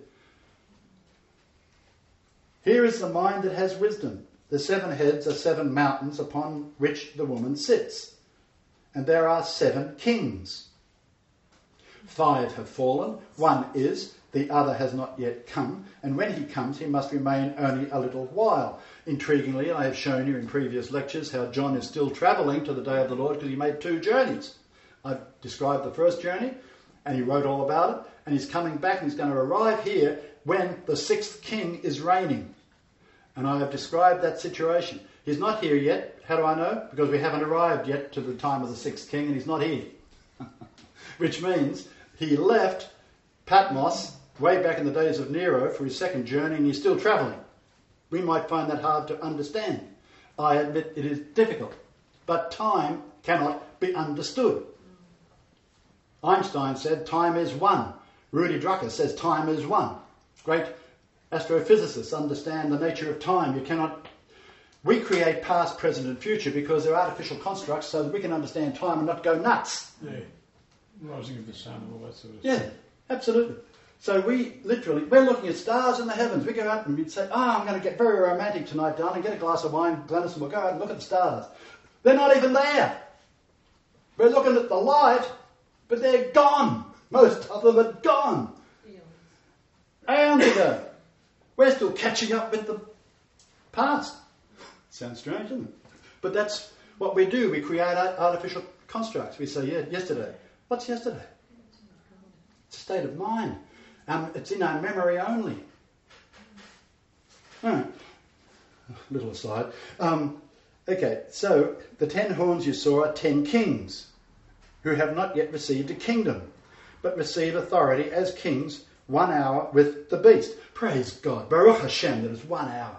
Here is the mind that has wisdom. The seven heads are seven mountains upon which the woman sits. And there are seven kings. Five have fallen. One is... The other has not yet come, and when he comes, he must remain only a little while. Intriguingly, I have shown you in previous lectures how John is still travelling to the day of the Lord because he made two journeys. I've described the first journey, and he wrote all about it, and he's coming back and he's going to arrive here when the sixth king is reigning. And I have described that situation. He's not here yet. How do I know? Because we haven't arrived yet to the time of the sixth king, and he's not here. Which means he left Patmos way back in the days of Nero for his second journey, and he's still travelling. We might find that hard to understand. I admit it is difficult, but time cannot be understood. Einstein said time is one. Rudi Drucker says time is one. Great astrophysicists understand the nature of time. You cannot... We create past, present and future because they're artificial constructs so that we can understand time and not go nuts. Yeah, rising of the sun and all that sort of Yeah. stuff. Absolutely. So we literally, we're looking at stars in the heavens. We go out and we'd say, oh, I'm going to get very romantic tonight, darling. Get a glass of wine, Glennis, and we'll go out and look at the stars. They're not even there. We're looking at the light, but they're gone. Most of them are gone. Aeons ago. We're still catching up with the past. Sounds strange, doesn't it? But that's what we do. We create artificial constructs. We say, yeah, yesterday. What's yesterday? It's a state of mind. Um, it's in our memory only. All right. Little aside. Um, okay, so the ten horns you saw are ten kings who have not yet received a kingdom, but receive authority as kings one hour with the beast. Praise God. Baruch Hashem, that is one hour.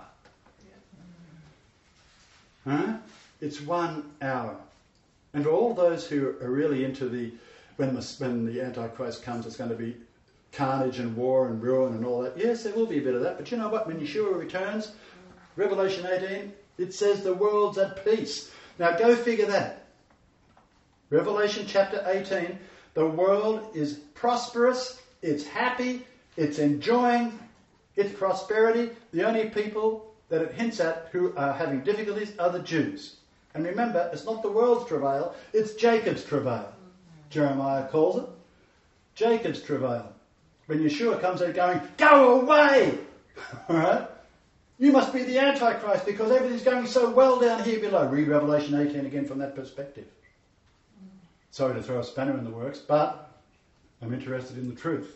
Huh? It's one hour. And for all those who are really into the, when the, when the Antichrist comes, it's going to be carnage and war and ruin and all that. Yes, there will be a bit of that. But you know what? When Yeshua returns, Revelation eighteen, it says the world's at peace. Now go figure that. Revelation chapter eighteen, the world is prosperous, it's happy, it's enjoying its prosperity. The only people that it hints at who are having difficulties are the Jews. And remember, it's not the world's travail, it's Jacob's travail. Jeremiah calls it Jacob's travail. When Yeshua comes in going, go away! Alright? You must be the Antichrist because everything's going so well down here below. Read Revelation eighteen again from that perspective. Sorry to throw a spanner in the works, but I'm interested in the truth.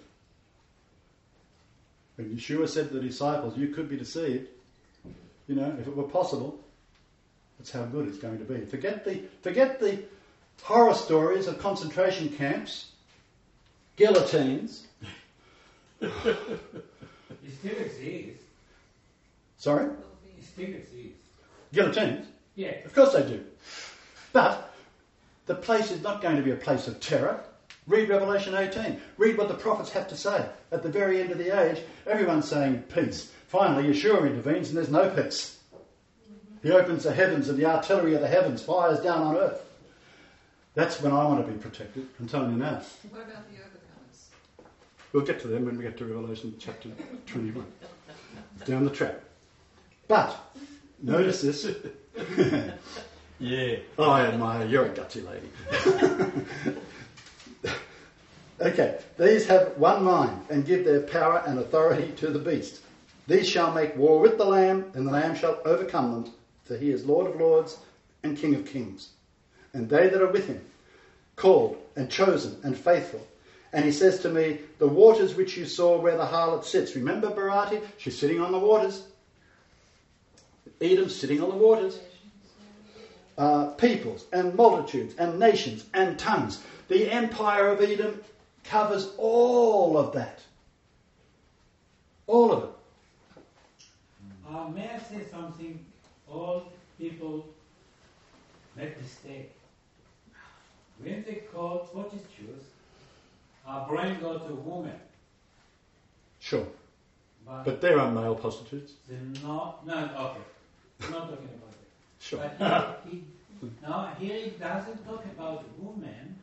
When Yeshua said to the disciples, you could be deceived, you know, if it were possible, that's how good it's going to be. Forget the, forget the horror stories of concentration camps, guillotines. It still exists. Sorry? It still exists. Guillotines? Yeah. Of course they do. But the place is not going to be a place of terror. Read Revelation eighteen. Read what the prophets have to say. At the very end of the age, everyone's saying peace. Finally, Yeshua intervenes and there's no peace. He opens the heavens and the artillery of the heavens fires down on earth. That's when I want to be protected. I'm telling you now. What about the overcomers? We'll get to them when we get to Revelation chapter twenty-one. Down the track. But, notice this. Yeah. Oh, I admire. You're a gutsy lady. Okay. These have one mind and give their power and authority to the beast. These shall make war with the Lamb, and the Lamb shall overcome them, for he is Lord of lords and King of kings. And they that are with him, called and chosen and faithful. And he says to me, the waters which you saw where the harlot sits. Remember Barati? She's sitting on the waters. Edom's sitting on the waters. Uh, peoples and multitudes and nations and tongues. The empire of Edom covers all of that. All of it. Uh, may I say something? All people make mistake. When they call prostitutes, our brain goes to women. Sure. But, But there are male prostitutes. they're not, no, okay. I'm not talking about that. Sure. But he, he, no, here he doesn't talk about women.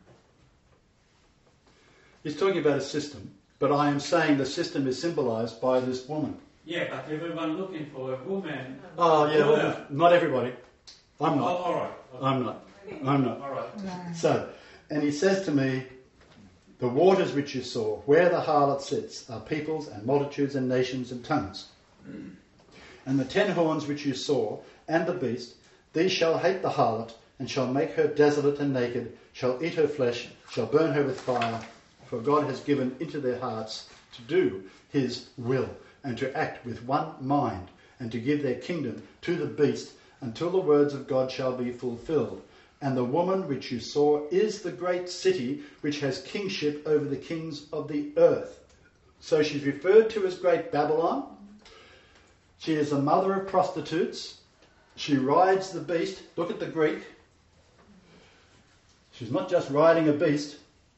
He's talking about a system, but I am saying the system is symbolised by this woman. Yeah, but everyone looking for a woman. Oh, yeah, well, not everybody. I'm Oh, not. all right. Okay. I'm not. I'm not. All right. So, and he says to me, the waters which you saw, where the harlot sits, are peoples and multitudes and nations and tongues. And the ten horns which you saw, and the beast, these shall hate the harlot, and shall make her desolate and naked, shall eat her flesh, shall burn her with fire, for God has given into their hearts to do his will, and to act with one mind, and to give their kingdom to the beast, until the words of God shall be fulfilled. And the woman which you saw is the great city which has kingship over the kings of the earth. So she's referred to as Great Babylon. She is the mother of prostitutes. She rides the beast. Look at the Greek. She's not just riding a beast.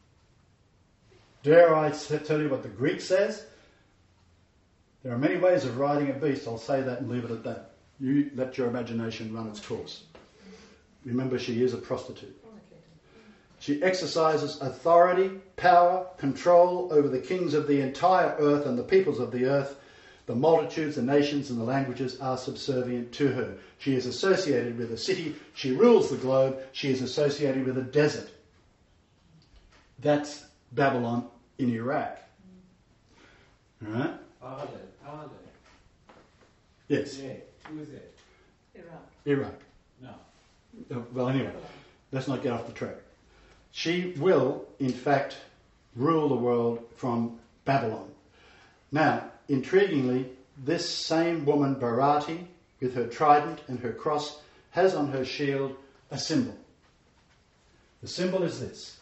Dare I tell you what the Greek says? There are many ways of riding a beast. I'll say that and leave it at that. You let your imagination run its course. Remember, she is a prostitute. She exercises authority, power, control over the kings of the entire earth and the peoples of the earth. The multitudes, the nations and the languages are subservient to her. She is associated with a city. She rules the globe. She is associated with a desert. That's Babylon in Iraq. All right? Father, father. Yes, Yeah. Who is it? Iraq. Iraq. No. Uh, Well, anyway, let's not get off the track. She will, in fact, rule the world from Babylon. Now, intriguingly, this same woman, Barati, with her trident and her cross, has on her shield a symbol. The symbol is this.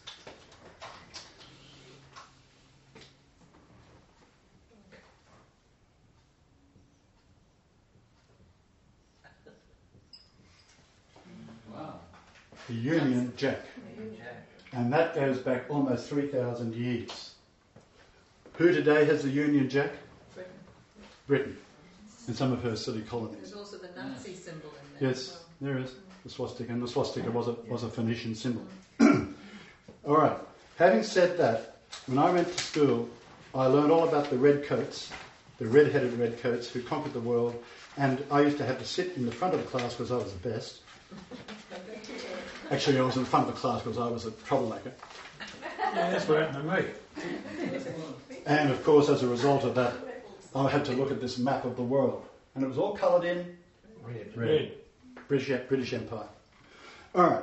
Wow. The Union Jack. And that goes back almost three thousand years. Who today has the Union Jack? Britain. Britain. And some of her silly There's colonies. also the Nazi symbol in there. Yes, as there is. The swastika. And the swastika was a, was a Phoenician symbol. All right. Having said that, when I went to school, I learned all about the redcoats, the red-headed redcoats who conquered the world. And I used to have to sit in the front of the class because I was the best. Actually, I was in the front of the class because I was a troublemaker. Yeah, that's what happened to me. And of course, as a result of that, I had to look at this map of the world. And it was all coloured in Red. red. British, British Empire. All right.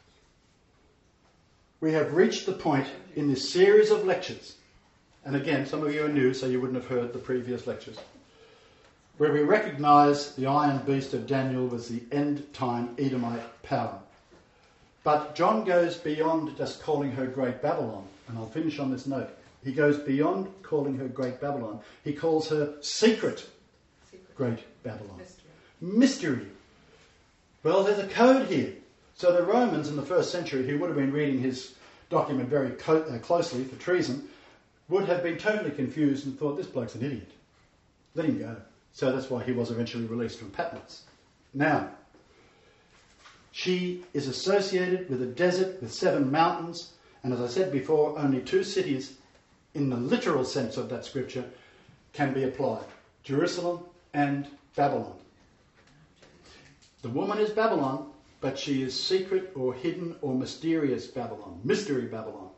We have reached the point in this series of lectures, and again, some of you are new, so you wouldn't have heard the previous lectures, where we recognise the iron beast of Daniel was the end-time Edomite power. But John goes beyond just calling her Great Babylon, and I'll finish on this note. He goes beyond calling her Great Babylon. He calls her Secret Secret. Great Babylon. Mystery. Mystery. Well, there's a code here. So the Romans in the first century, who would have been reading his document very co- uh, closely for treason, would have been totally confused and thought, this bloke's an idiot. Let him go. So that's why he was eventually released from Patmos. Now, she is associated with a desert with seven mountains, and as I said before, only two cities, in the literal sense of that scripture, can be applied. Jerusalem and Babylon. The woman is Babylon, but she is secret or hidden or mysterious Babylon. Mystery Babylon.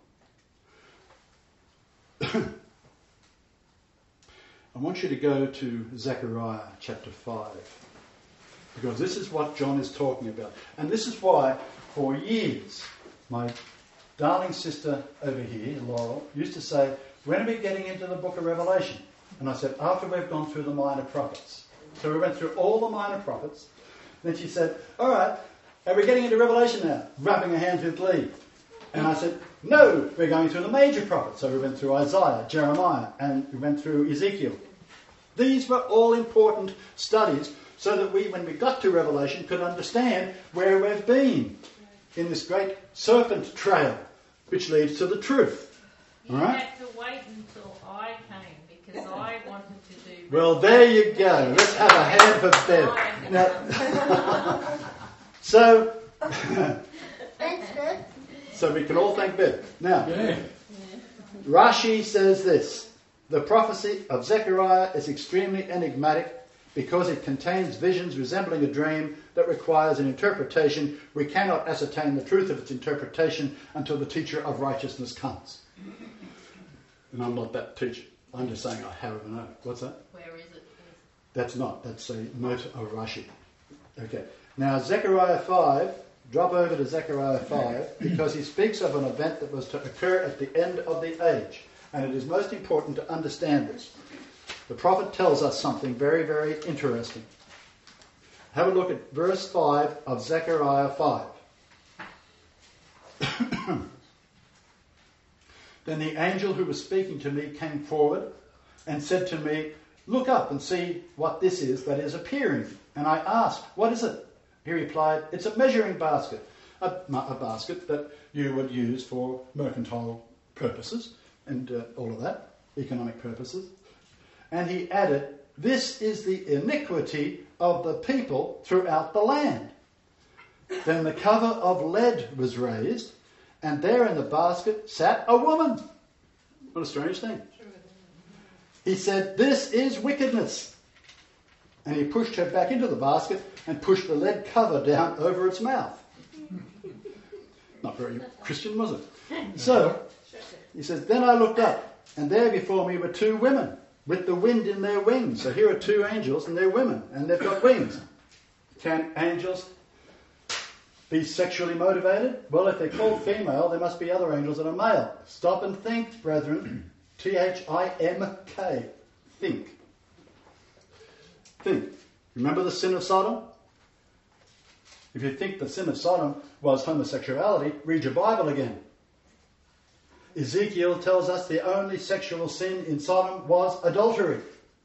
I want you to go to Zechariah chapter five. Because this is what John is talking about. And this is why, for years, my darling sister over here, Laurel, used to say, when are we getting into the book of Revelation? And I said, after we've gone through the minor prophets. So we went through all the minor prophets. Then she said, all right, are we getting into Revelation now? Rubbing her hands with glee. And I said, no, we're going through the major prophets. So we went through Isaiah, Jeremiah, and we went through Ezekiel. These were all important studies so that we, when we got to Revelation, could understand where we've been in this great serpent trail, which leads to the truth. You All right? had to wait until I came because I wanted to do. Well, there you go. Let's have a hand for Bev. Now, so, Thanks, Beth. so we can all thank Bev. Now, Yeah. Rashi says this: the prophecy of Zechariah is extremely enigmatic because it contains visions resembling a dream that requires an interpretation. We cannot ascertain the truth of its interpretation until the teacher of righteousness comes. And I'm not that teacher. I'm just saying I happen to know. What's that? Where is it? That's not. That's a note of Rashi. Okay. Now, Zechariah five, drop over to Zechariah five, because he speaks of an event that was to occur at the end of the age. And it is most important to understand this. The prophet tells us something very, very interesting. Have a look at verse five of Zechariah five. Then the angel who was speaking to me came forward and said to me, look up and see what this is that is appearing. And I asked, what is it? He replied, it's a measuring basket, a, a basket that you would use for mercantile purposes and uh, all of that, economic purposes. And he added, this is the iniquity of the people throughout the land. Then the cover of lead was raised, and there in the basket sat a woman. What a strange thing. He said, "This is wickedness." And he pushed her back into the basket and pushed the lead cover down over its mouth. Not very Christian, was it? So, he says, "Then I looked up, and there before me were two women with the wind in their wings." So here are two angels, and they're women, and they've got wings. Can angels be sexually motivated? Well, if they're called female, there must be other angels that are male. Stop and think, brethren. T H I M K. Think. Think. Remember the sin of Sodom? If you think the sin of Sodom was homosexuality, read your Bible again. Ezekiel tells us the only sexual sin in Sodom was adultery.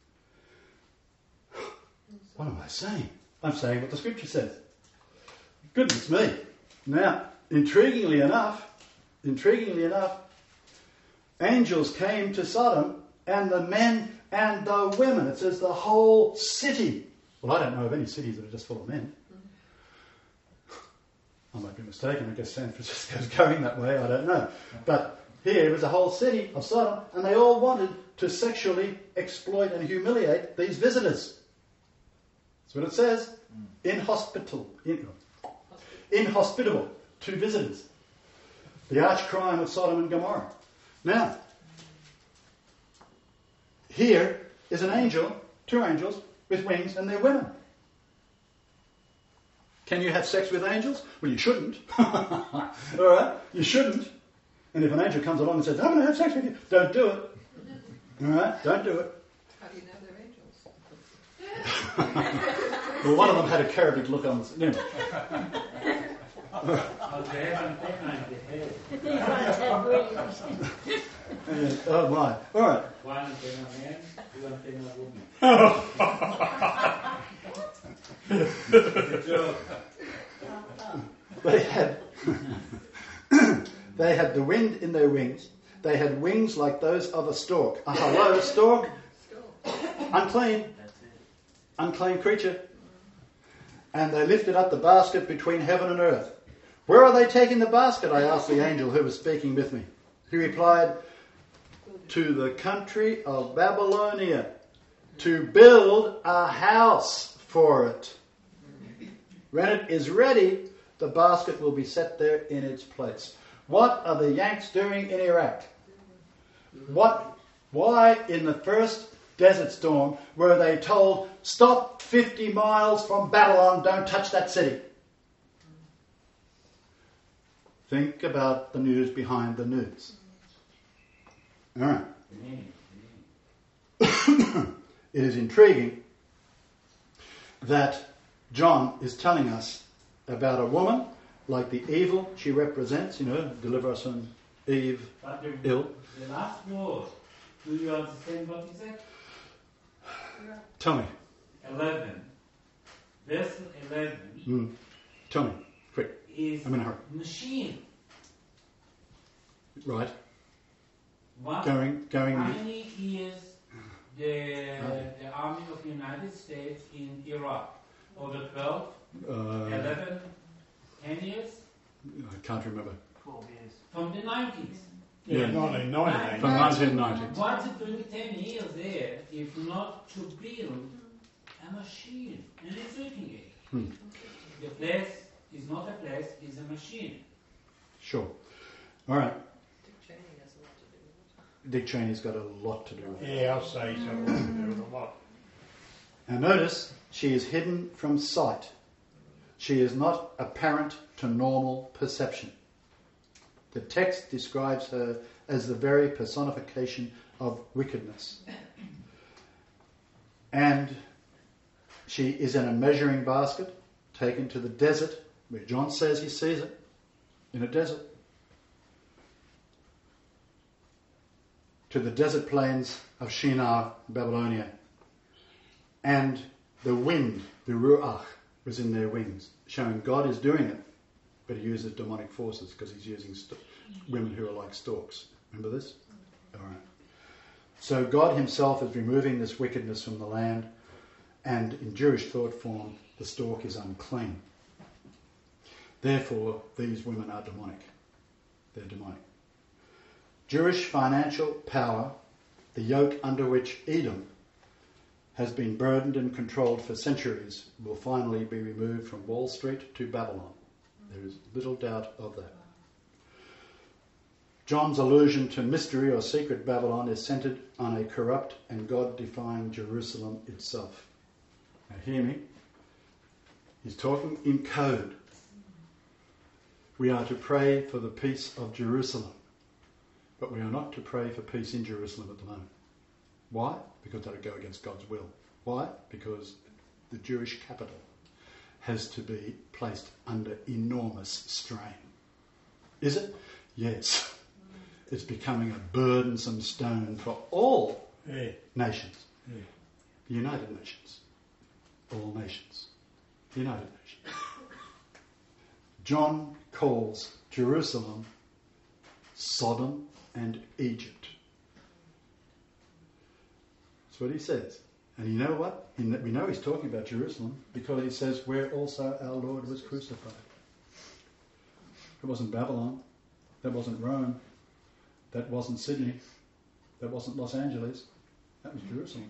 What am I saying? I'm saying what the scripture says. Goodness me. Now, intriguingly enough, intriguingly enough, angels came to Sodom, and the men and the women. It says the whole city. Well, I don't know of any cities that are just full of men. I might be mistaken. I guess San Francisco's going that way. I don't know. But here was a whole city of Sodom, and they all wanted to sexually exploit and humiliate these visitors. That's what it says. Inhospitable. In, inhospitable to visitors. The arch crime of Sodom and Gomorrah. Now, here is an angel, two angels, with wings, and they're women. Can you have sex with angels? Well, you shouldn't. All right? You shouldn't. And if an angel comes along and says, "I'm going to have sex with you," don't do it. All right? Don't do it. How do you know they're angels? Well, one of them had a cherubic look on the... Anyway. Oh, they haven't behind the head. These ones have wings. Uh, oh, my. All right. One thing a man, one thing a woman. It's a joke. They had... They had the wind in their wings. They had wings like those of a stork. A hello, stork. Unclean. Unclean creature. And they lifted up the basket between heaven and earth. "Where are they taking the basket?" I asked the angel who was speaking with me. He replied, "To the country of Babylonia, to build a house for it. When it is ready, the basket will be set there in its place." What are the Yanks doing in Iraq? What? Why, in the first Desert Storm, were they told, "Stop fifty miles from Babylon, don't touch that city"? Think about the news behind the news. All right. It is intriguing that John is telling us about a woman like the evil she represents, you know, deliver us from Eve, But the, ill. the last word, do you understand what he said? Tell me. eleven. Verse eleven Mm. Tell me. Quick. is I'm in a hurry. machine. Right. What, Going, going. how many years the, the army of the United States in Iraq? Over twelve, Uh, eleven, ten years? I can't remember. From the nineties. Yeah, Yeah. nineteen ninety. From nineteen ninety. What's it doing ten years there if not to build a machine? And it's looking at it. Hmm. The place is not a place, it's a machine. Sure. All right. Dick Cheney has a lot to do with it. Dick Cheney's got a lot to do with it. Yeah, I'll say so. We'll do it a lot. Now notice, she is hidden from sight. She is not apparent to normal perception. The text describes her as the very personification of wickedness. And she is in a measuring basket taken to the desert, where John says he sees it, in a desert. To the desert plains of Shinar, Babylonia. And the wind, the ruach, was in their wings, showing God is doing it, but he uses demonic forces because he's using st- women who are like storks. Remember this? All right. So God himself is removing this wickedness from the land, and in Jewish thought form, the stork is unclean. Therefore, these women are demonic. They're demonic. Jewish financial power, the yoke under which Edom has been burdened and controlled for centuries, will finally be removed from Wall Street to Babylon. There is little doubt of that. John's allusion to mystery or secret Babylon is centred on a corrupt and God-defying Jerusalem itself. Now hear me. He's talking in code. We are to pray for the peace of Jerusalem, but we are not to pray for peace in Jerusalem at the moment. Why? Because that would go against God's will. Why? Because the Jewish capital has to be placed under enormous strain. Is it? Yes. It's becoming a burdensome stone for all Yeah. nations. Yeah. The United Nations. All nations. The United Nations. John calls Jerusalem Sodom and Egypt. That's what he says. And you know what? We know he's talking about Jerusalem because he says where also our Lord was crucified. It wasn't Babylon. That wasn't Rome. That wasn't Sydney. That wasn't Los Angeles. That was Jerusalem.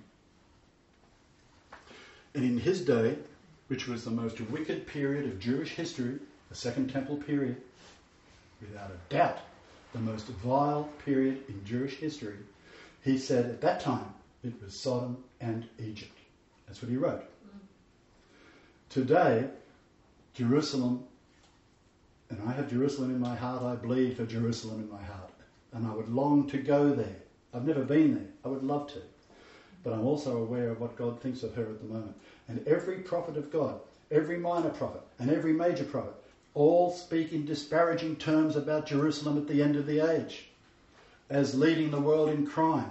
And in his day, which was the most wicked period of Jewish history, the Second Temple period, without a doubt, the most vile period in Jewish history, he said at that time it was Sodom and Egypt. That's what he wrote. Mm. Today, Jerusalem, and I have Jerusalem in my heart, I bleed for Jerusalem in my heart. And I would long to go there. I've never been there. I would love to. But I'm also aware of what God thinks of her at the moment. And every prophet of God, every minor prophet and every major prophet, all speak in disparaging terms about Jerusalem at the end of the age as leading the world in crime.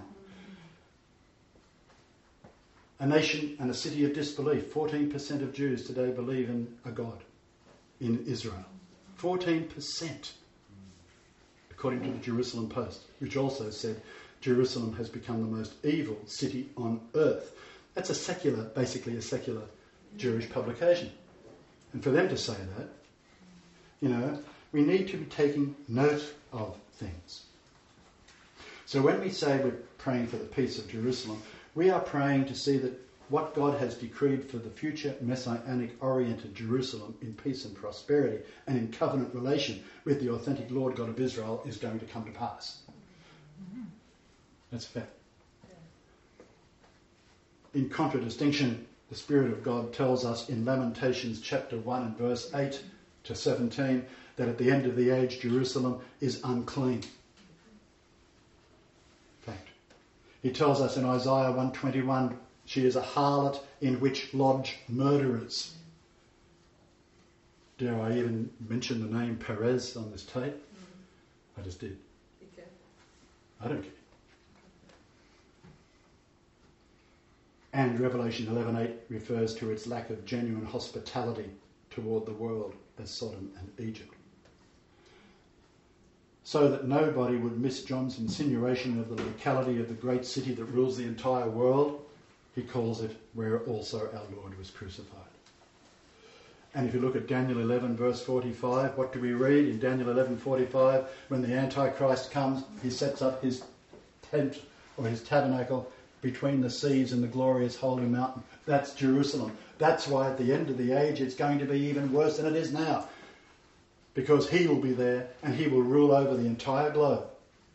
A nation and a city of disbelief. fourteen percent of Jews today believe in a God in Israel. fourteen percent. According to the Jerusalem Post, which also said Jerusalem has become the most evil city on earth. That's a secular, basically a secular Jewish publication. And for them to say that, you know, we need to be taking note of things. So when we say we're praying for the peace of Jerusalem, we are praying to see that what God has decreed for the future Messianic-oriented Jerusalem in peace and prosperity and in covenant relation with the authentic Lord God of Israel is going to come to pass. That's a fact. In contradistinction, the Spirit of God tells us in Lamentations chapter one and verse eight to seventeen that at the end of the age Jerusalem is unclean. Fact. He tells us in Isaiah one twenty-one, she is a harlot in which lodge murderers. Dare I even mention the name Perez on this tape? Mm-hmm. I just did. Okay. I don't care. And Revelation eleven eight refers to its lack of genuine hospitality toward the world as Sodom and Egypt. So that nobody would miss John's insinuation of the locality of the great city that rules the entire world, he calls it where also our Lord was crucified. And if you look at Daniel eleven verse forty-five, what do we read in Daniel eleven forty-five? When the Antichrist comes, he sets up his tent or his tabernacle between the seas and the glorious holy mountain. That's Jerusalem. That's why at the end of the age it's going to be even worse than it is now. Because he will be there and he will rule over the entire globe.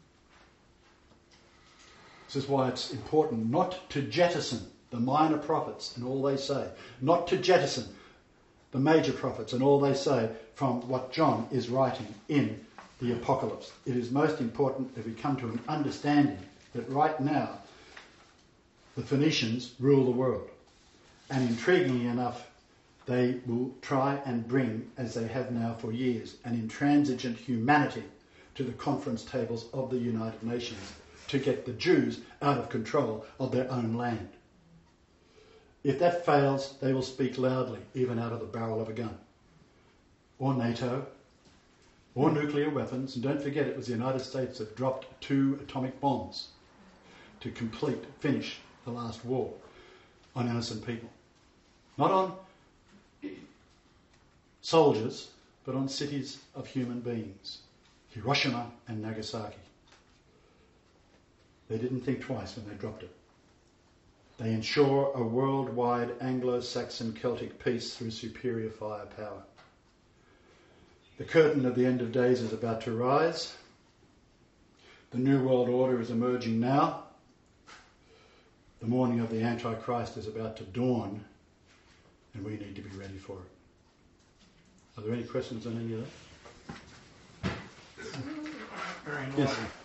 This is why it's important not to jettison the minor prophets and all they say. Not to jettison the major prophets and all they say from what John is writing in the Apocalypse. It is most important that we come to an understanding that right now the Phoenicians rule the world. And intriguingly enough, they will try and bring, as they have now for years, an intransigent humanity to the conference tables of the United Nations to get the Jews out of control of their own land. If that fails, they will speak loudly, even out of the barrel of a gun. Or NATO, or nuclear weapons. And don't forget, it was the United States that dropped two atomic bombs to complete, finish the last war on innocent people. Not on soldiers, but on cities of human beings. Hiroshima and Nagasaki. They didn't think twice when they dropped it. They ensure a worldwide Anglo-Saxon Celtic peace through superior firepower. The curtain of the end of days is about to rise. The New World Order is emerging now. The morning of the Antichrist is about to dawn, and we need to be ready for it. Are there any questions on any of that? Very Yes. enlightening.